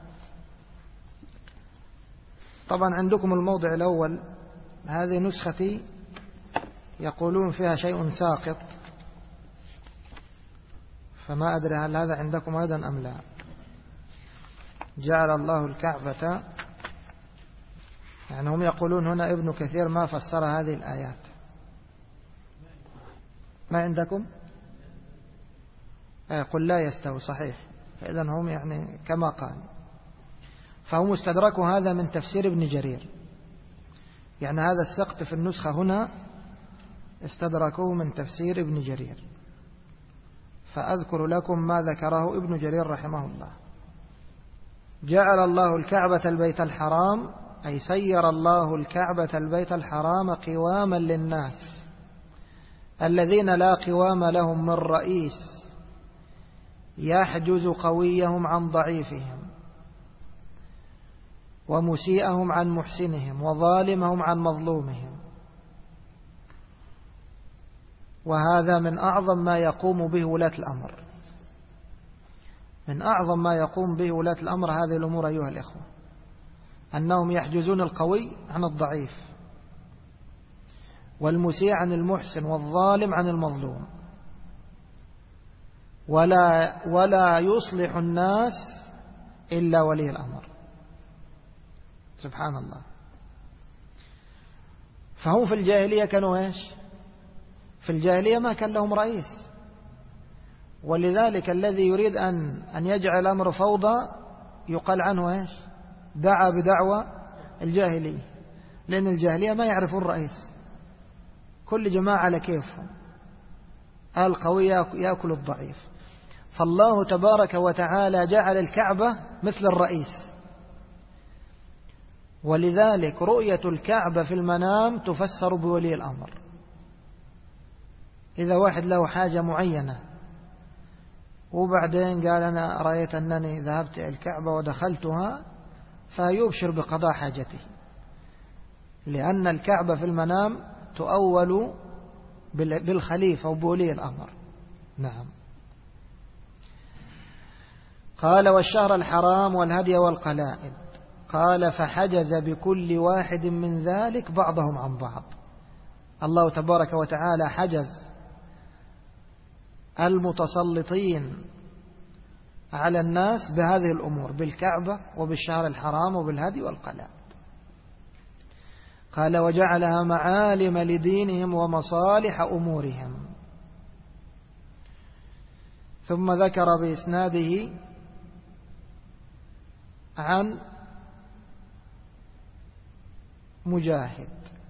طبعا عندكم الموضع الأول، هذه نسختي يقولون فيها شيء ساقط، فما أدري هل هذا عندكم أيضا أم لا. جعل الله الكعبة، يعني هم يقولون هنا ابن كثير ما فسر هذه الآيات. ما عندكم؟ قل لا يستوي، صحيح. فإذا هم يعني كما قال، فهم استدركوا هذا من تفسير ابن جرير، يعني هذا السقط في النسخة هنا استدركوه من تفسير ابن جرير. فأذكر لكم ما ذكره ابن جرير رحمه الله. جعل الله الكعبة البيت الحرام، أي سير الله الكعبة البيت الحرام قواما للناس الذين لا قوام لهم من رئيس يحجز قويهم عن ضعيفهم، ومسيئهم عن محسنهم، وظالمهم عن مظلومهم. وهذا من أعظم ما يقوم به ولاة الأمر، من أعظم ما يقوم به ولاة الأمر هذه الأمور أيها الإخوة، أنهم يحجزون القوي عن الضعيف، والمسيء عن المحسن، والظالم عن المظلوم، ولا ولا يصلح الناس إلا ولي الأمر. سبحان الله. فهم في الجاهلية كانوا إيش؟ في الجاهلية ما كان لهم رئيس، ولذلك الذي يريد أن أن يجعل الأمر فوضى يقال عنه إيش؟ دعا بدعوى الجاهلية، لأن الجاهلية ما يعرفون رئيس، كل جماعة على كيفهم، القوي يأكل الضعيف. فالله تبارك وتعالى جعل الكعبة مثل الرئيس، ولذلك رؤية الكعبة في المنام تفسر بولي الأمر. إذا واحد له حاجة معينة وبعدين قال أنا رأيت أنني ذهبت إلى الكعبة ودخلتها، فيبشر بقضاء حاجته، لأن الكعبة في المنام تؤول بالخليفة وبولي الأمر. نعم. قال والشهر الحرام والهدي والقلائد، قال فحجز بكل واحد من ذلك بعضهم عن بعض. الله تبارك وتعالى حجز المتسلطين على الناس بهذه الأمور، بالكعبة وبالشهر الحرام وبالهدي والقلائد. قال وجعلها معالم لدينهم ومصالح أمورهم. ثم ذكر بإسناده عن مجاهد،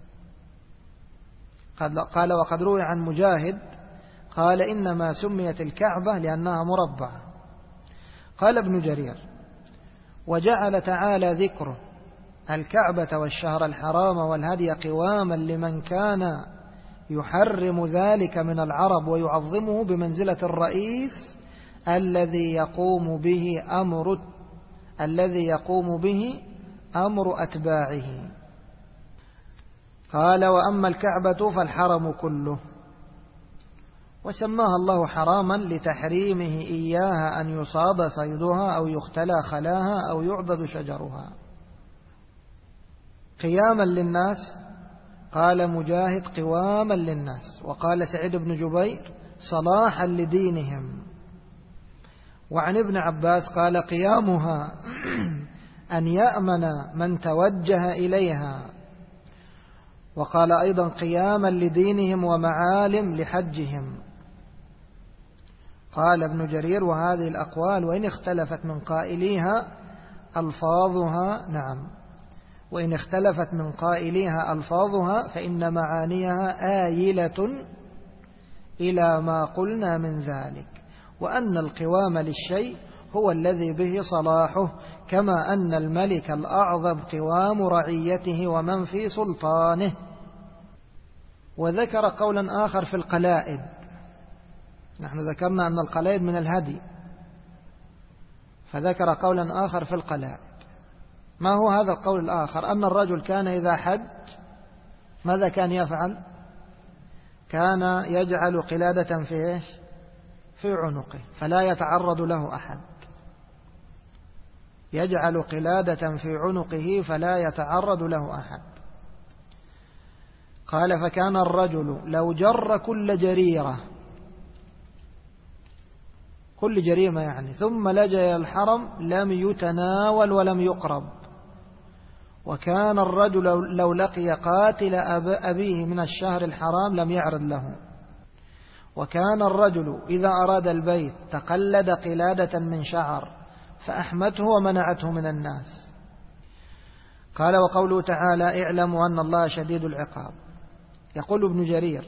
قال وقد روي عن مجاهد قال إنما سميت الكعبة لأنها مربعة. قال ابن جرير وجعل تعالى ذكره الكعبة والشهر الحرام والهدي قواما لمن كان يحرم ذلك من العرب ويعظمه بمنزلة الرئيس الذي يقوم به أمر الذي يقوم به أمر أتباعه. قال وأما الكعبة فالحرم كله، وسماها الله حراما لتحريمه إياها أن يصاد صيدها أو يختلى خلاها أو يعضد شجرها. قياما للناس، قال مجاهد قواما للناس، وقال سعيد بن جبير صلاحا لدينهم. وعن ابن عباس قال قيامها أن يأمن من توجه إليها. وقال أيضا قياما لدينهم ومعالم لحجهم. قال ابن جرير وهذه الأقوال وإن اختلفت من قائليها ألفاظها نعم وإن اختلفت من قائليها ألفاظها فإن معانيها آيلة إلى ما قلنا من ذلك، وأن القوام للشيء هو الذي به صلاحه، كما أن الملك الأعظم قوام رعيته ومن في سلطانه. وذكر قولا آخر في القلائد. نحن ذكرنا أن القلائد من الهدي، فذكر قولا آخر في القلائد. ما هو هذا القول الآخر؟ أن الرجل كان إذا حج ماذا كان يفعل؟ كان يجعل قلادة في إيش؟ في عنقه فلا يتعرض له أحد، يجعل قلادة في عنقه فلا يتعرض له أحد. قال فكان الرجل لو جر كل جريرة، كل جريمة يعني، ثم لجأ إلى الحرم لم يتناول ولم يقرب. وكان الرجل لو لقي قاتل أبيه من الشهر الحرام لم يعرض له. وكان الرجل إذا أراد البيت تقلد قلادة من شعر فأحمته ومنعته من الناس. قال وقوله تعالى اعلموا أن الله شديد العقاب. يقول ابن جرير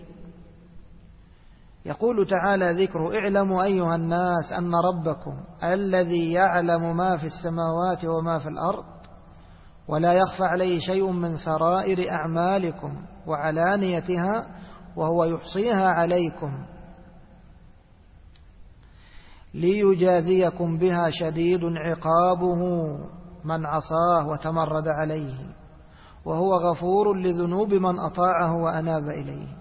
يقول تعالى ذكر اعلموا أيها الناس أن ربكم الذي يعلم ما في السماوات وما في الأرض ولا يخفى عليه شيء من سرائر أعمالكم وعلانيتها وهو يحصيها عليكم ليجازيكم بها شديد عقابه من عصاه وتمرد عليه وهو غفور لذنوب من أطاعه وأناب إليه.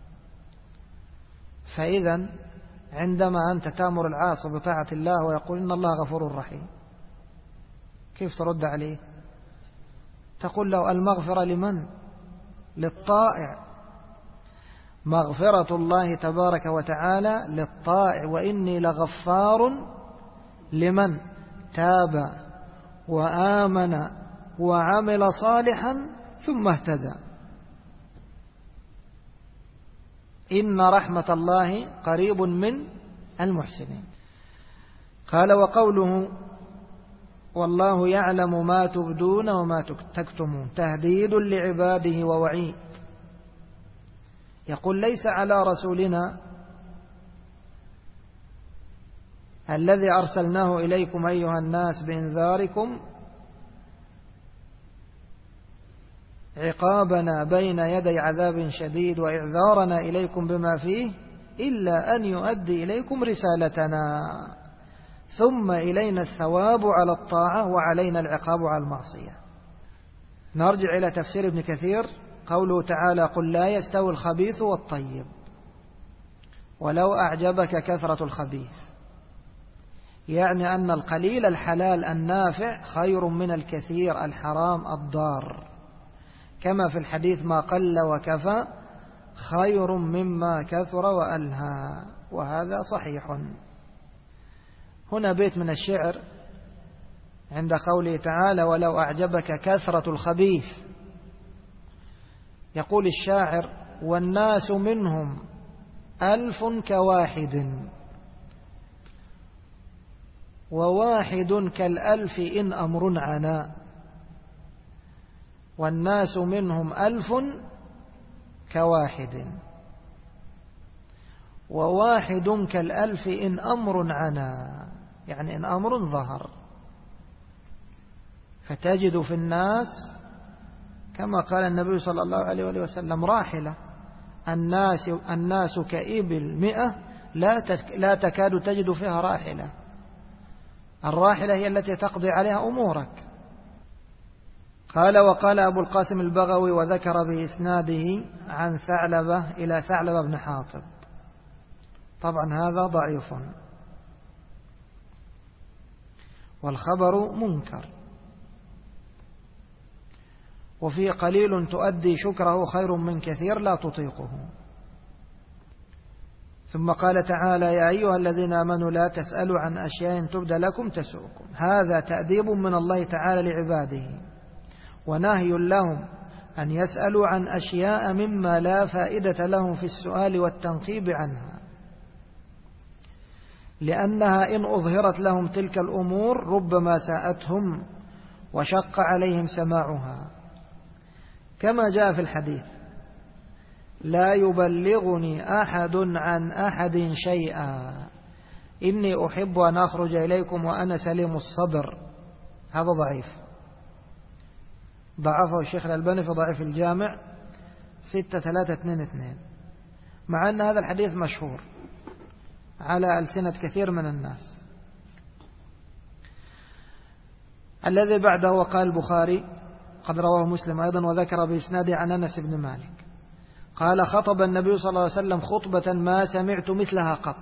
فإذا عندما أنت تأمر العاصي بطاعة الله ويقول إن الله غفور رحيم، كيف ترد عليه؟ تقول له المغفرة لمن؟ للطائع. مغفرة الله تبارك وتعالى للطائع، وإني لغفار لمن تاب وآمن وعمل صالحا ثم اهتدى. إن رحمة الله قريب من المحسنين. قال وقوله والله يعلم ما تبدون وما تكتمون تهديد لعباده ووعيد. يقول ليس على رسولنا الذي أرسلناه إليكم أيها الناس بإنذاركم عقابنا بين يدي عذاب شديد وإعذارنا إليكم بما فيه إلا أن يؤدي إليكم رسالتنا ثم إلينا الثواب على الطاعة وعلينا العقاب على المعصية. نرجع إلى تفسير ابن كثير قوله تعالى قل لا يستوي الخبيث والطيب ولو أعجبك كثرة الخبيث، يعني أن القليل الحلال النافع خير من الكثير الحرام الضار، كما في الحديث ما قل وكفى خير مما كثر وألهى، وهذا صحيح. هنا بيت من الشعر عند قوله تعالى ولو أعجبك كثرة الخبيث، يقول الشاعر والناس منهم ألف كواحد وواحد كالألف إن أمر عنا، والناس منهم ألف كواحد وواحد كالألف إن أمر عنا، يعني إن أمر ظهر. فتجد في الناس كما قال النبي صلى الله عليه وسلم راحلة الناس, الناس كإبل مئة لا, لا تكاد تجد فيها راحلة. الراحلة هي التي تقضي عليها أمورك. قال وقال أبو القاسم البغوي وذكر بإسناده عن ثعلبة إلى ثعلبة بن حاطب، طبعا هذا ضعيف والخبر منكر، وفي قليل تؤدي شكره خير من كثير لا تطيقه. ثم قال تعالى يا أيها الذين آمنوا لا تسألوا عن أشياء تبد لكم تسؤكم. هذا تأديب من الله تعالى لعباده ونهي لهم أن يسألوا عن أشياء مما لا فائدة لهم في السؤال والتنقيب عنها، لأنها إن أظهرت لهم تلك الأمور ربما ساءتهم وشق عليهم سماعها، كما جاء في الحديث: لا يبلغني أحد عن أحد شيئا إني أحب أن أخرج إليكم وأنا سليم الصدر. هذا ضعيف، ضعفه الشيخ الألباني في ضعيف الجامع ستة ثلاثة اثنين اثنين، مع أن هذا الحديث مشهور على ألسنة كثير من الناس. الذي بعده وقال البخاري قد رواه مسلم أيضا وذكر بإسناده عن أنس بن مالك قال: خطب النبي صلى الله عليه وسلم خطبة ما سمعت مثلها قط،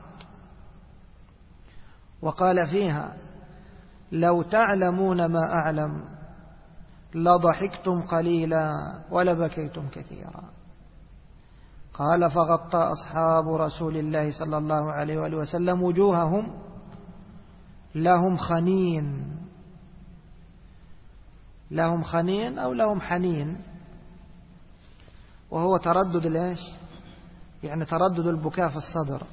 وقال فيها: لو تعلمون ما أعلم لضحكتم قليلا ولبكيتم كثيرا. قال: فغطى أصحاب رسول الله صلى الله عليه وآله وسلم وجوههم لهم خنين، لهم خنين أو لهم حنين، وهو تردد ليش؟ يعني تردد البكاء في الصدر.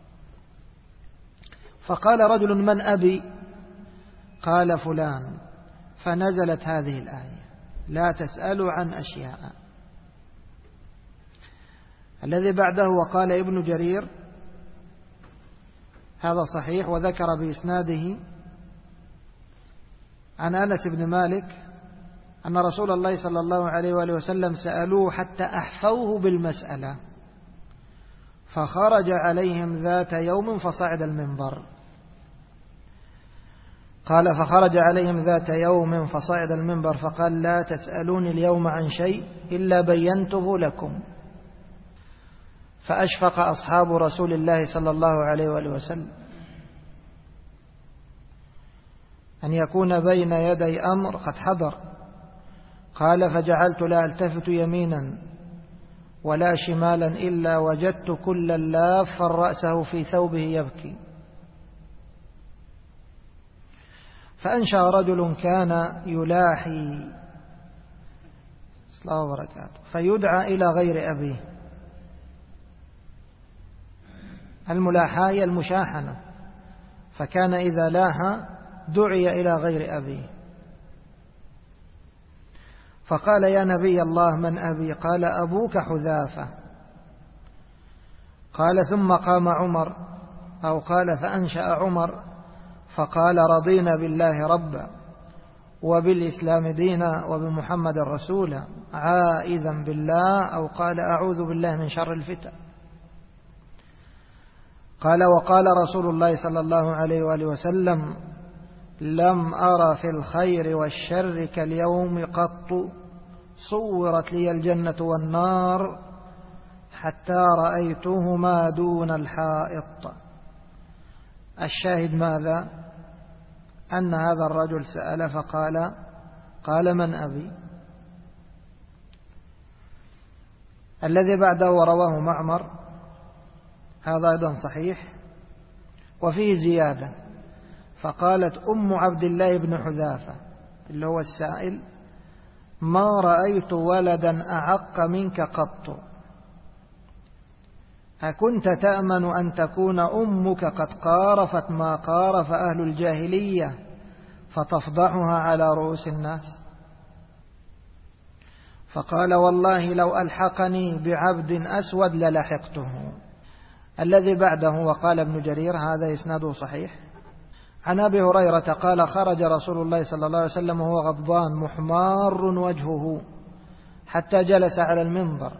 فقال رجل: من أبي؟ قال: فلان. فنزلت هذه الآية: لا تسألوا عن أشياء. الذي بعده وقال ابن جرير هذا صحيح، وذكر بإسناده عن أنس بن مالك أن رسول الله صلى الله عليه وآله وسلم سألوه حتى أحفوه بالمسألة، فخرج عليهم ذات يوم فصعد المنبر. قال: فخرج عليهم ذات يوم فصعد المنبر فقال: لا تسألوني اليوم عن شيء إلا بينته لكم. فأشفق أصحاب رسول الله صلى الله عليه وآله وسلم أن يكون بين يدي أمر قد حضر. قال: فجعلت لا ألتفت يمينا ولا شمالا إلا وجدت كل لاف رأسه في ثوبه يبكي. فأنشأ رجل كان يلاحي صلى الله وبركاته فيدعى إلى غير أبيه. الملاحاة هي المشاحنة، فكان إذا لاها دعي إلى غير أبيه. فقال: يا نبي الله من أبي؟ قال: أبوك حذافة. قال: ثم قام عمر أو قال فأنشأ عمر فقال: رضينا بالله ربا وبالإسلام دينا وبمحمد رسولا عائذا بالله أو قال أعوذ بالله من شر الفتن. قال: وقال رسول الله صلى الله عليه وآله وسلم: لم أرى في الخير والشر كاليوم قط صورت لي الجنة والنار حتى رأيتهما دون الحائط. الشاهد ماذا؟ أن هذا الرجل سأل فقال: قال: من أبي؟ الذي بعده ورواه معمر هذا أيضا صحيح وفيه زيادة، فقالت أم عبد الله بن حذافة اللي هو السائل: ما رأيت ولدا أعق منك قط، أكنت تأمن أن تكون أمك قد قارفت ما قارف أهل الجاهلية فتفضحها على رؤوس الناس؟ فقال: والله لو ألحقني بعبد أسود للحقته. الذي بعده وقال ابن جرير هذا إسناده صحيح عن أبي هريرة قال: خرج رسول الله صلى الله عليه وسلم وهو غضبان محمار وجهه حتى جلس على المنبر،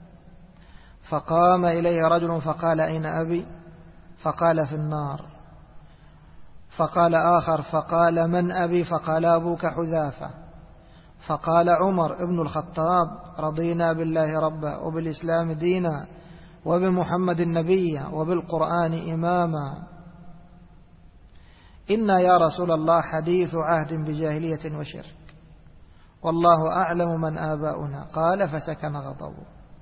فقام إليه رجل فقال: أين أبي؟ فقال: في النار. فقال آخر فقال: من أبي؟ فقال: أبوك حذافة. فقال عمر ابن الخطاب: رضينا بالله ربا وبالإسلام دينا وبمحمد نبيا وبالقرآن إماما، إنا يا رسول الله حديث عهد بجاهلية وشرك، والله أعلم من آباؤنا. قال: فسكن غضبه.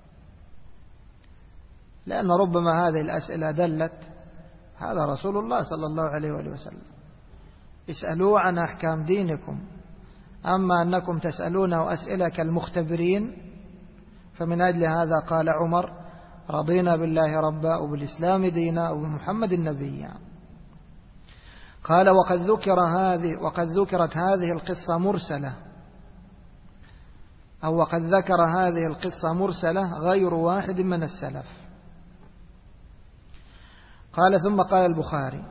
لأن ربما هذه الأسئلة دلت هذا رسول الله صلى الله عليه وآله وسلم، اسألوا عن أحكام دينكم، أما أنكم تسألونه أسئلة كالمختبرين فمن أجل هذا قال عمر: رضينا بالله ربا وبالإسلام دينا وبمحمد نبيا. قال: وقد ذكر هذه وقد ذكرت هذه القصة مرسلة أو وقد ذكر هذه القصة مرسلة غير واحد من السلف. قال ثم قال البخاري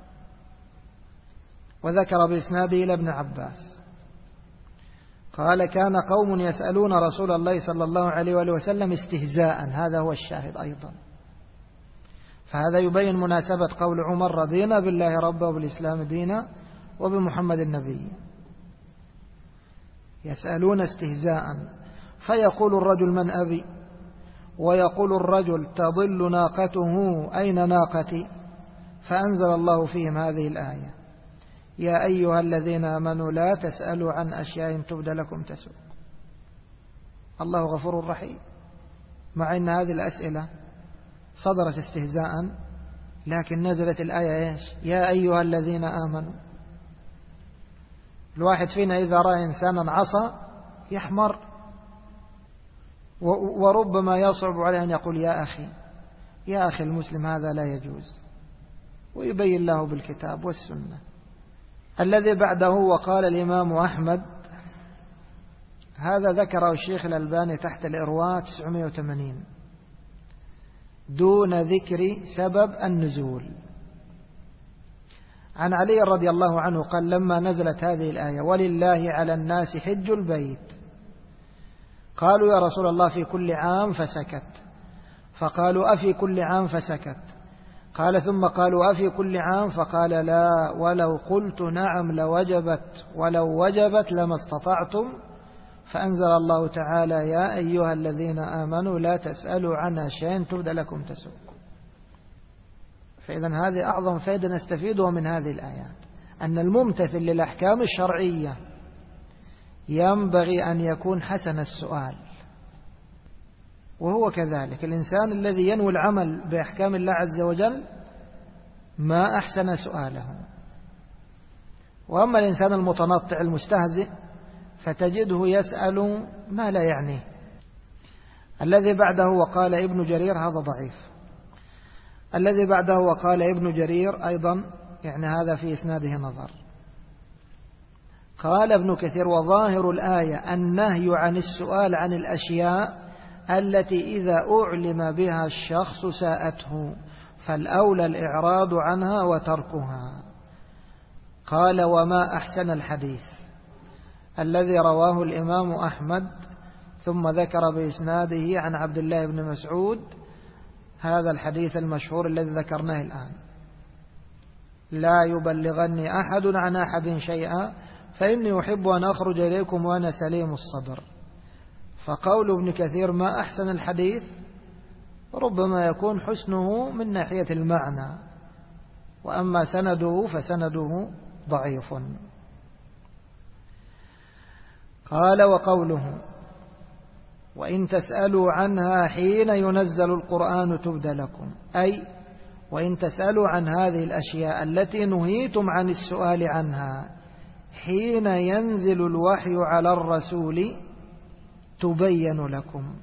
وذكر بإسناده إلى ابن عباس قال كان قوم يسألون رسول الله صلى الله عليه وآله وسلم استهزاء، هذا هو الشاهد أيضا. فهذا يبين مناسبة قول عمر رضينا بالله ربا وبالإسلام دينا وبمحمد النبي. يسألون استهزاء، فيقول الرجل من أبي، ويقول الرجل تضل ناقته أين ناقتي، فأنزل الله فيهم هذه الآية يا أيها الذين آمنوا لا تسألوا عن أشياء تبد لكم تسؤ. الله غفور رحيم، مع أن هذه الأسئلة صدرت استهزاء، لكن نزلت الآية إيش؟ يا أيها الذين آمنوا. الواحد فينا إذا رأى إنسانا عصى يحمر، وربما يصعب عليه أن يقول يا أخي يا أخي المسلم هذا لا يجوز، ويبين له بالكتاب والسنة. الذي بعده وقال الإمام أحمد، هذا ذكره الشيخ الألباني تحت الإرواء تسعمائة وثمانين دون ذكر سبب النزول. عن علي رضي الله عنه قال لما نزلت هذه الآية ولله على الناس حج البيت، قالوا يا رسول الله في كل عام، فسكت. فقالوا أفي كل عام، فسكت. قال ثم قالوا أفي كل عام، فقال لا ولو قلت نعم لوجبت ولو وجبت لما استطعتم. فأنزل الله تعالى يا أيها الذين آمنوا لا تسألوا عنها شيئا تبد لكم تسؤ. فإذا هذه أعظم فائدة نستفيدها من هذه الآيات، أن الممتثل للأحكام الشرعية ينبغي أن يكون حسن السؤال. وهو كذلك الإنسان الذي ينوي العمل بأحكام الله عز وجل ما أحسن سؤاله. وأما الإنسان المتنطع المستهزئ فتجده يسأل ما لا يعنيه. الذي بعده وقال ابن جرير، هذا ضعيف. الذي بعده وقال ابن جرير أيضا يعني هذا في إسناده نظر. قال ابن كثير وظاهر الآية النهي عن السؤال عن الأشياء التي إذا أعلم بها الشخص ساءته، فالأولى الإعراض عنها وتركها. قال وما أحسن الحديث الذي رواه الإمام أحمد، ثم ذكر بإسناده عن عبد الله بن مسعود هذا الحديث المشهور الذي ذكرناه الآن: لا يبلغني أحد عن أحد شيئا فإني أحب أن أخرج إليكم وأنا سليم الصدر. فقول ابن كثير ما أحسن الحديث ربما يكون حسنه من ناحية المعنى، وأما سنده فسنده ضعيف. قال وقوله وإن تسألوا عنها حين ينزل القرآن تبد لكم، أي وإن تسألوا عن هذه الأشياء التي نهيتم عن السؤال عنها حين ينزل الوحي على الرسول تبين لكم،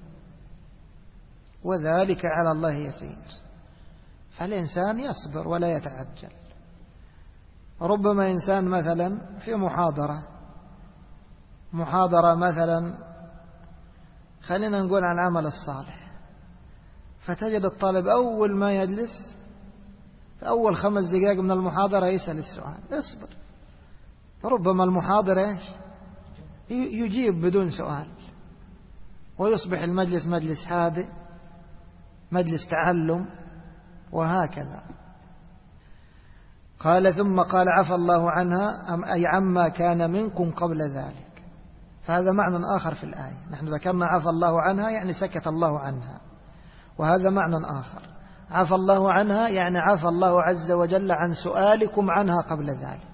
وذلك على الله يسير. فالإنسان يصبر ولا يتعجل. ربما إنسان مثلا في محاضرة محاضرة مثلا خلينا نقول عن العمل الصالح، فتجد الطالب أول ما يجلس في أول خمس دقائق من المحاضرة يسأل السؤال. اصبر، ربما المحاضر إيش يجيب بدون سؤال، ويصبح المجلس مجلس هادئ، مجلس تعلم، وهكذا. قال ثم قال عفى الله عنها، أي عما كان منكم قبل ذلك. فهذا معنى آخر في الآية. نحن ذكرنا عفى الله عنها يعني سكت الله عنها، وهذا معنى آخر. عفى الله عنها يعني عفى الله عز وجل عن سؤالكم عنها قبل ذلك.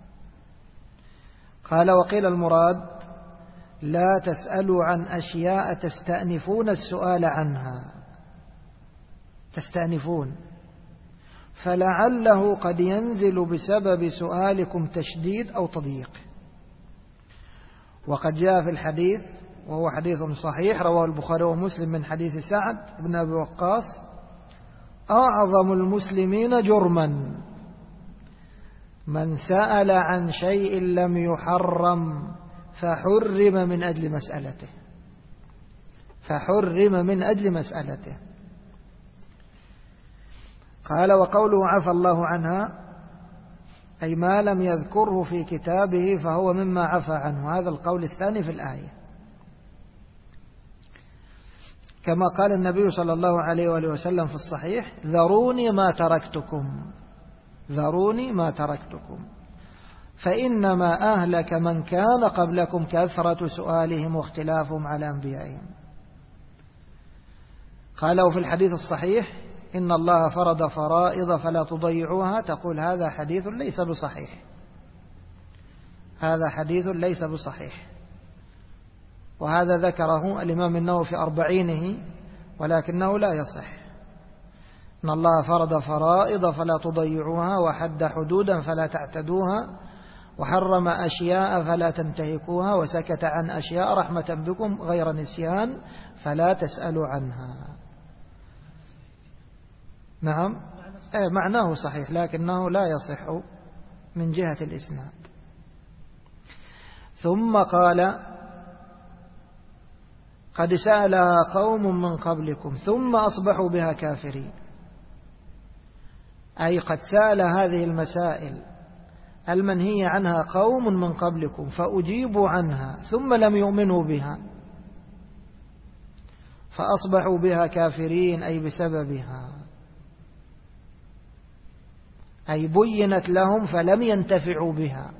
قال وقيل المراد لا تسألوا عن أشياء تستأنفون السؤال عنها، تستأنفون، فلعله قد ينزل بسبب سؤالكم تشديد أو تضييق. وقد جاء في الحديث، وهو حديث صحيح رواه البخاري ومسلم من حديث سعد بن أبي وقاص: أعظم المسلمين جرما من سأل عن شيء لم يحرم فحرم من أجل مسألته. فحرم من أجل مسألته. قال وقوله عفى الله عنها أي ما لم يذكره في كتابه فهو مما عفى عنه، هذا القول الثاني في الآية، كما قال النبي صلى الله عليه وآله وسلم في الصحيح ذروني ما تركتكم، ذروني ما تركتكم فإنما أهلك من كان قبلكم كثرة سؤالهم واختلافهم على أنبيائهم. قالوا في الحديث الصحيح إن الله فرض فرائض فلا تضيعوها، تقول هذا حديث ليس بصحيح، هذا حديث ليس بصحيح، وهذا ذكره الإمام النووي في أربعينه ولكنه لا يصح. إن الله فرض فرائض فلا تضيعوها وحد حدودا فلا تعتدوها وحرم أشياء فلا تنتهكوها وسكت عن أشياء رحمة بكم غير نسيان فلا تسألوا عنها. نعم ايه معناه صحيح لكنه لا يصح من جهة الإسناد. ثم قال قد سألها قوم من قبلكم ثم أصبحوا بها كافرين، أي قد سأل هذه المسائل المنهي عنها قوم من قبلكم فأجيبوا عنها ثم لم يؤمنوا بها فأصبحوا بها كافرين، أي بسببها، أي بينت لهم فلم ينتفعوا بها.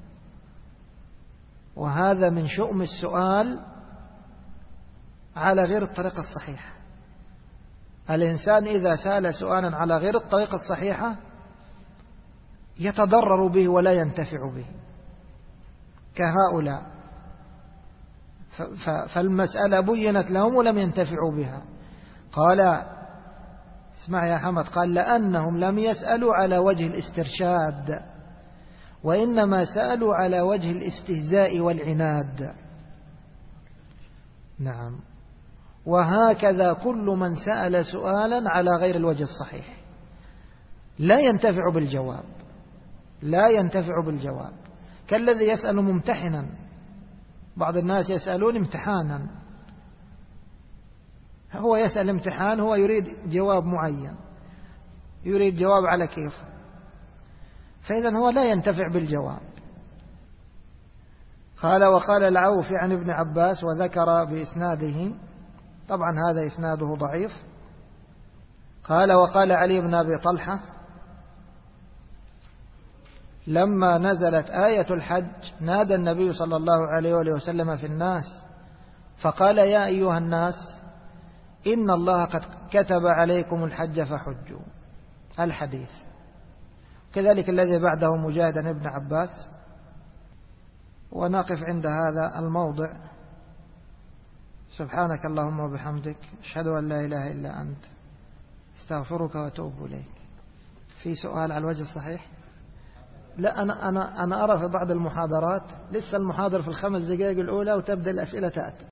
وهذا من شؤم السؤال على غير الطريقة الصحيحة. الإنسان إذا سأل سؤالا على غير الطريقة الصحيحة يتضرر به ولا ينتفع به كهؤلاء، فالمسألة بينت لهم ولم ينتفعوا بها. قال اسمع يا حمد، قال لأنهم لم يسألوا على وجه الاسترشاد وإنما سألوا على وجه الاستهزاء والعناد. نعم، وهكذا كل من سأل سؤالا على غير الوجه الصحيح لا ينتفع بالجواب، لا ينتفع بالجواب، كالذي يسأل ممتحنا. بعض الناس يسألون امتحانا، هو يسأل امتحان، هو يريد جواب معين، يريد جواب على كيف، فإذا هو لا ينتفع بالجواب. قال وقال العوفي عن ابن عباس وذكر بإسناده، طبعا هذا إسناده ضعيف. قال وقال علي بن أبي طلحة لما نزلت آية الحج نادى النبي صلى الله عليه وسلم في الناس فقال يا أيها الناس إن الله قد كتب عليكم الحج فحجوا، الحديث. كذلك الذي بعده مجاهد ابن عباس. ونقف عند هذا الموضع. سبحانك اللهم وبحمدك، أشهد أن لا إله إلا أنت، استغفرك وأتوب إليك. في سؤال على الوجه الصحيح؟ لا، أنا أنا أنا أرى في بعض المحاضرات لسه المحاضر في الخمس دقائق الأولى وتبدأ الأسئلة تأتي.